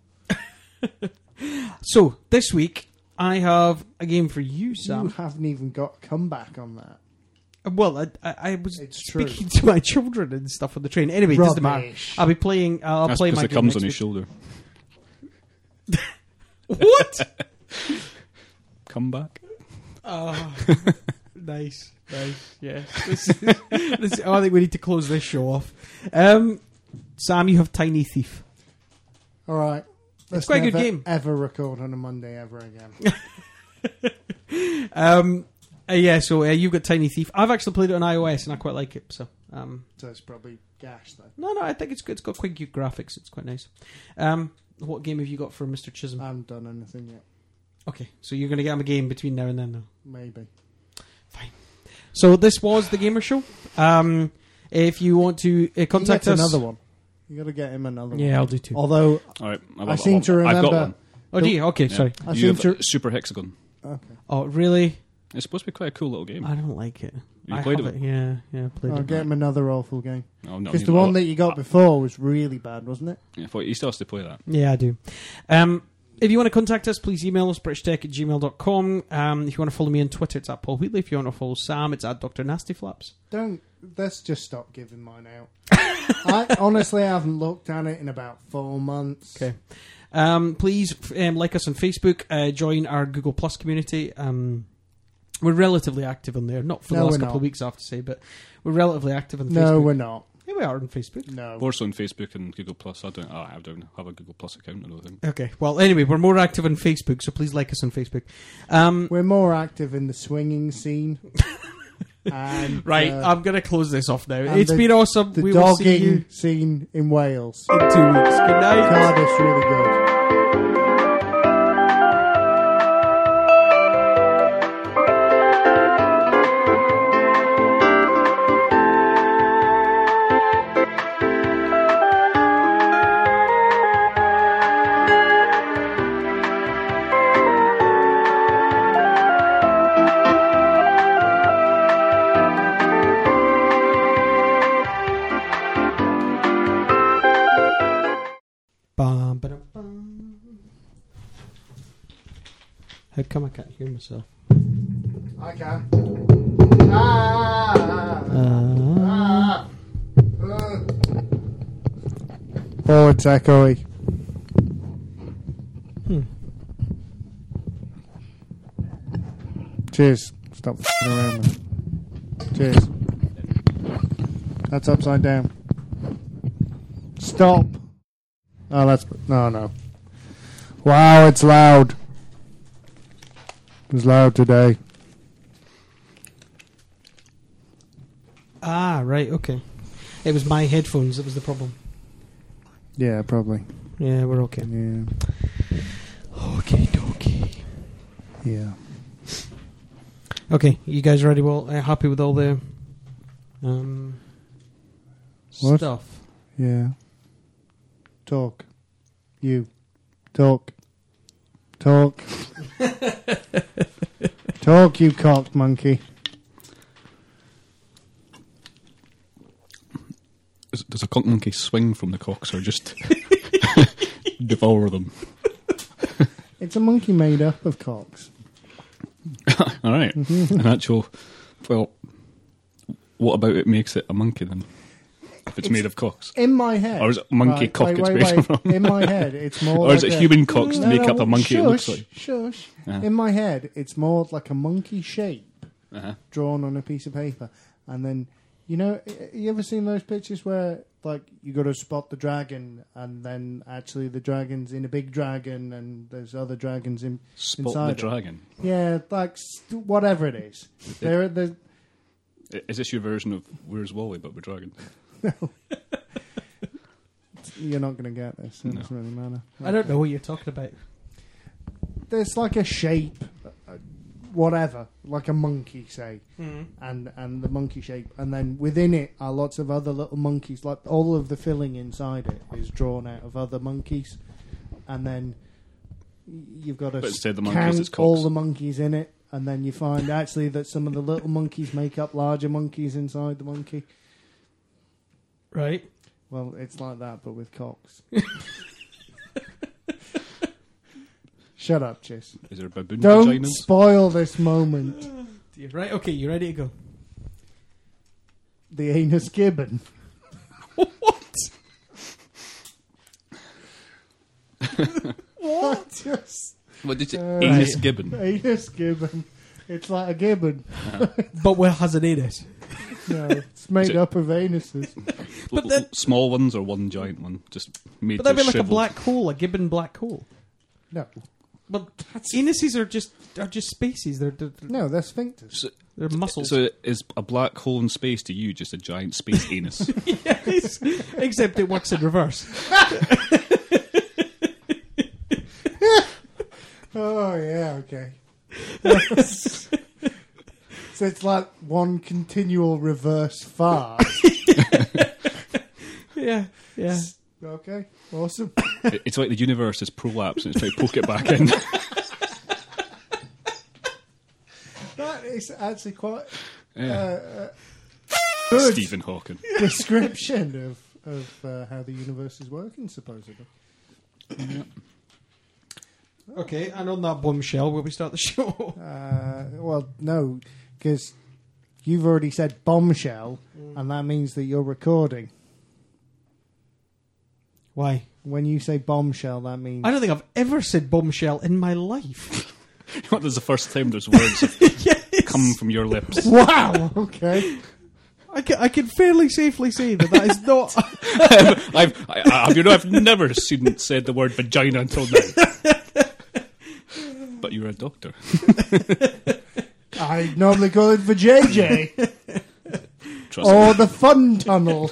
So this week I have a game for you, You Sam. haven't even got a comeback on that. Well, I, I, I was It's true. speaking to my children and stuff on the train. Anyway, it doesn't matter. Rubbish. I'll be playing. I'll That's play because my it game comes next on his week. shoulder. What? Come back. Oh, nice, nice. Yes. This is, this, I think we need to close this show off. Um, Sam, you have Tiny Thief. All right. Let's quite a good never, game. Ever record on a Monday ever again. Um, uh, yeah. So uh, you've got Tiny Thief. I've actually played it on iOS and I quite like it. So um, So it's probably gash though. no, no, I think it's good. It's got quite cute graphics. It's quite nice. Um, what game have you got for Mister Chisholm? I haven't done anything yet. Okay, so you're going to get him a game between now and then, though. Maybe. So this was the Gamer Show. Um, if you want to uh, contact He us, gets another one. You got to get him another one. yeah, I'll do two. Although All right, I've I got seem one. to I've got remember. one. Oh, do you? Okay, Yeah. sorry. I you seem have to- a Super Hexagon. Okay. Oh, really? It's supposed to be quite a cool little game. I don't like it. You I played have it? it? Yeah, yeah, I played I'll it. get him another awful game. No, not Because me, the but one I'll- that you got before was really bad, wasn't it? Yeah, I thought you still have to play that. Yeah, I do. Um, if you want to contact us, please email us, britchtech at gmail dot com. Um, if you want to follow me on Twitter, it's at Paul Wheatley. If you want to follow Sam, it's at Doctor Nasty Flaps. Don't. Let's just stop giving mine out. I honestly haven't looked at it in about four months. Okay. Um, please f- um, like us on Facebook. Uh, join our Google Plus community. Um, we're relatively active on there. Not for the No, last we're couple not. of weeks, I have to say, but we're relatively active on No, Facebook. we're not. Yeah, we are on Facebook. No. More so on Facebook and Google Plus. I don't. Oh, I don't have a Google Plus account. I don't think. Okay. Well, anyway, we're more active on Facebook, so please like us on Facebook. Um, We're more active in the swinging scene. and, right, uh, I'm going to close this off now. and It's the- been awesome. the We will see you dogging scene in Wales. in two weeks. Good night. Cardiff's really good. Bum, ba-dum, bum. How come I can't hear myself? I can. Ah! Uh, Ah! Oh, it's echoey. hmm. Cheers. Stop f***ing around with it. Cheers. That's upside down. Stop. Oh, that's... No, no. Wow, it's loud. It's loud today. Ah, right, okay. It was my headphones that was the problem. Yeah, probably. Yeah, we're okay. Yeah. Okay, dokie. Yeah. Okay, you guys ready? Well, uh, happy with all the um, What? stuff? Yeah. Talk. You. Talk. Talk. Talk, you cocked monkey. Does, does a cock monkey swing from the cocks or just devour them? It's a monkey made up of cocks. All right. An actual. Well, what about it makes it a monkey then? If it's, It's- made of cocks, In my head. or is it a monkey Right, cock wait, it's wait, based wait. from? In my head, it's more Or like is it a- human cocks to No, make no, up a monkey? Shush, It looks like. Shush. Uh-huh. In my head, it's more like a monkey shape Uh-huh. drawn on a piece of paper. And then, you know, y- you ever seen those pictures where, like, you got to spot the dragon, and then actually the dragon's in a big dragon, and there's other dragons in. Spot Inside the it. dragon. Yeah, like, st- whatever it is. There, there's. I- Is this your version of Where's Wally but with dragon? You're not going to get this. It No. doesn't really matter. I don't know what you're talking about. There's like a shape, uh, whatever, like a monkey, say, Mm. and and the monkey shape, and then within it are lots of other little monkeys. Like all of the filling inside it is drawn out of other monkeys, and then y- you've got to But instead of the monkeys, count it's cocks. all the monkeys in it, and then you find actually that some of the little monkeys make up larger monkeys inside the monkey. Right. Well, it's like that, but with cocks. Shut up, Chiss. Is there a baboon Don't vaginas? spoil this moment. Right, okay, you ready to go? The anus gibbon. What? What? Just What did you? Uh, Anus Right. gibbon. anus gibbon. It's like a gibbon. But what has an anus? No, it's made it- up of anuses. But L- then- l- small ones or one giant one, just made. But that'd be to like a shrivel. black hole, a gibbon black hole. No, But anuses are just are just spaces. They're they're, no, they're sphincters. So, they're muscles. so is a black hole in space to you just a giant space anus? Yes, except it works in reverse. Oh yeah, okay. So it's like one continual reverse fart. Yeah, yeah. Okay, awesome. It- It's like the universe is prolapsed and it's trying to poke it back in. That is actually quite Yeah. uh, good Stephen Hawking. description of of uh, how the universe is working, supposedly. Okay, and on that bombshell, will we start the show? Uh, well, no, because you've already said bombshell, and that means that you're recording. Why? When you say bombshell, that means I don't think I've ever said bombshell in my life. What is the first time those words have Yes. come from your lips? wow. Okay. I can, I can fairly safely say that that is not. I've, I, I, you know, I've never seen said the word vagina until now. But you're a doctor. I normally call it for J J Trust or me. the fun tunnel.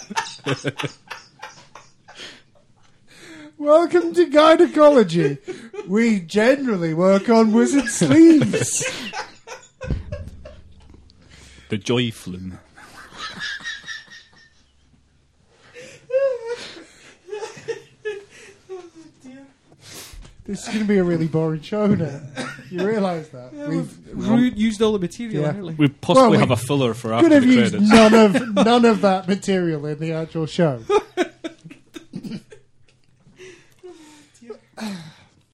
Welcome to gynecology. We generally work on wizard sleeves. The joy flume. This is going to be a really boring show now. You realise that? We've Ru- used all the material Yeah. early. We possibly Well, we have a filler for after could have the used credits. none of none of that material in the actual show.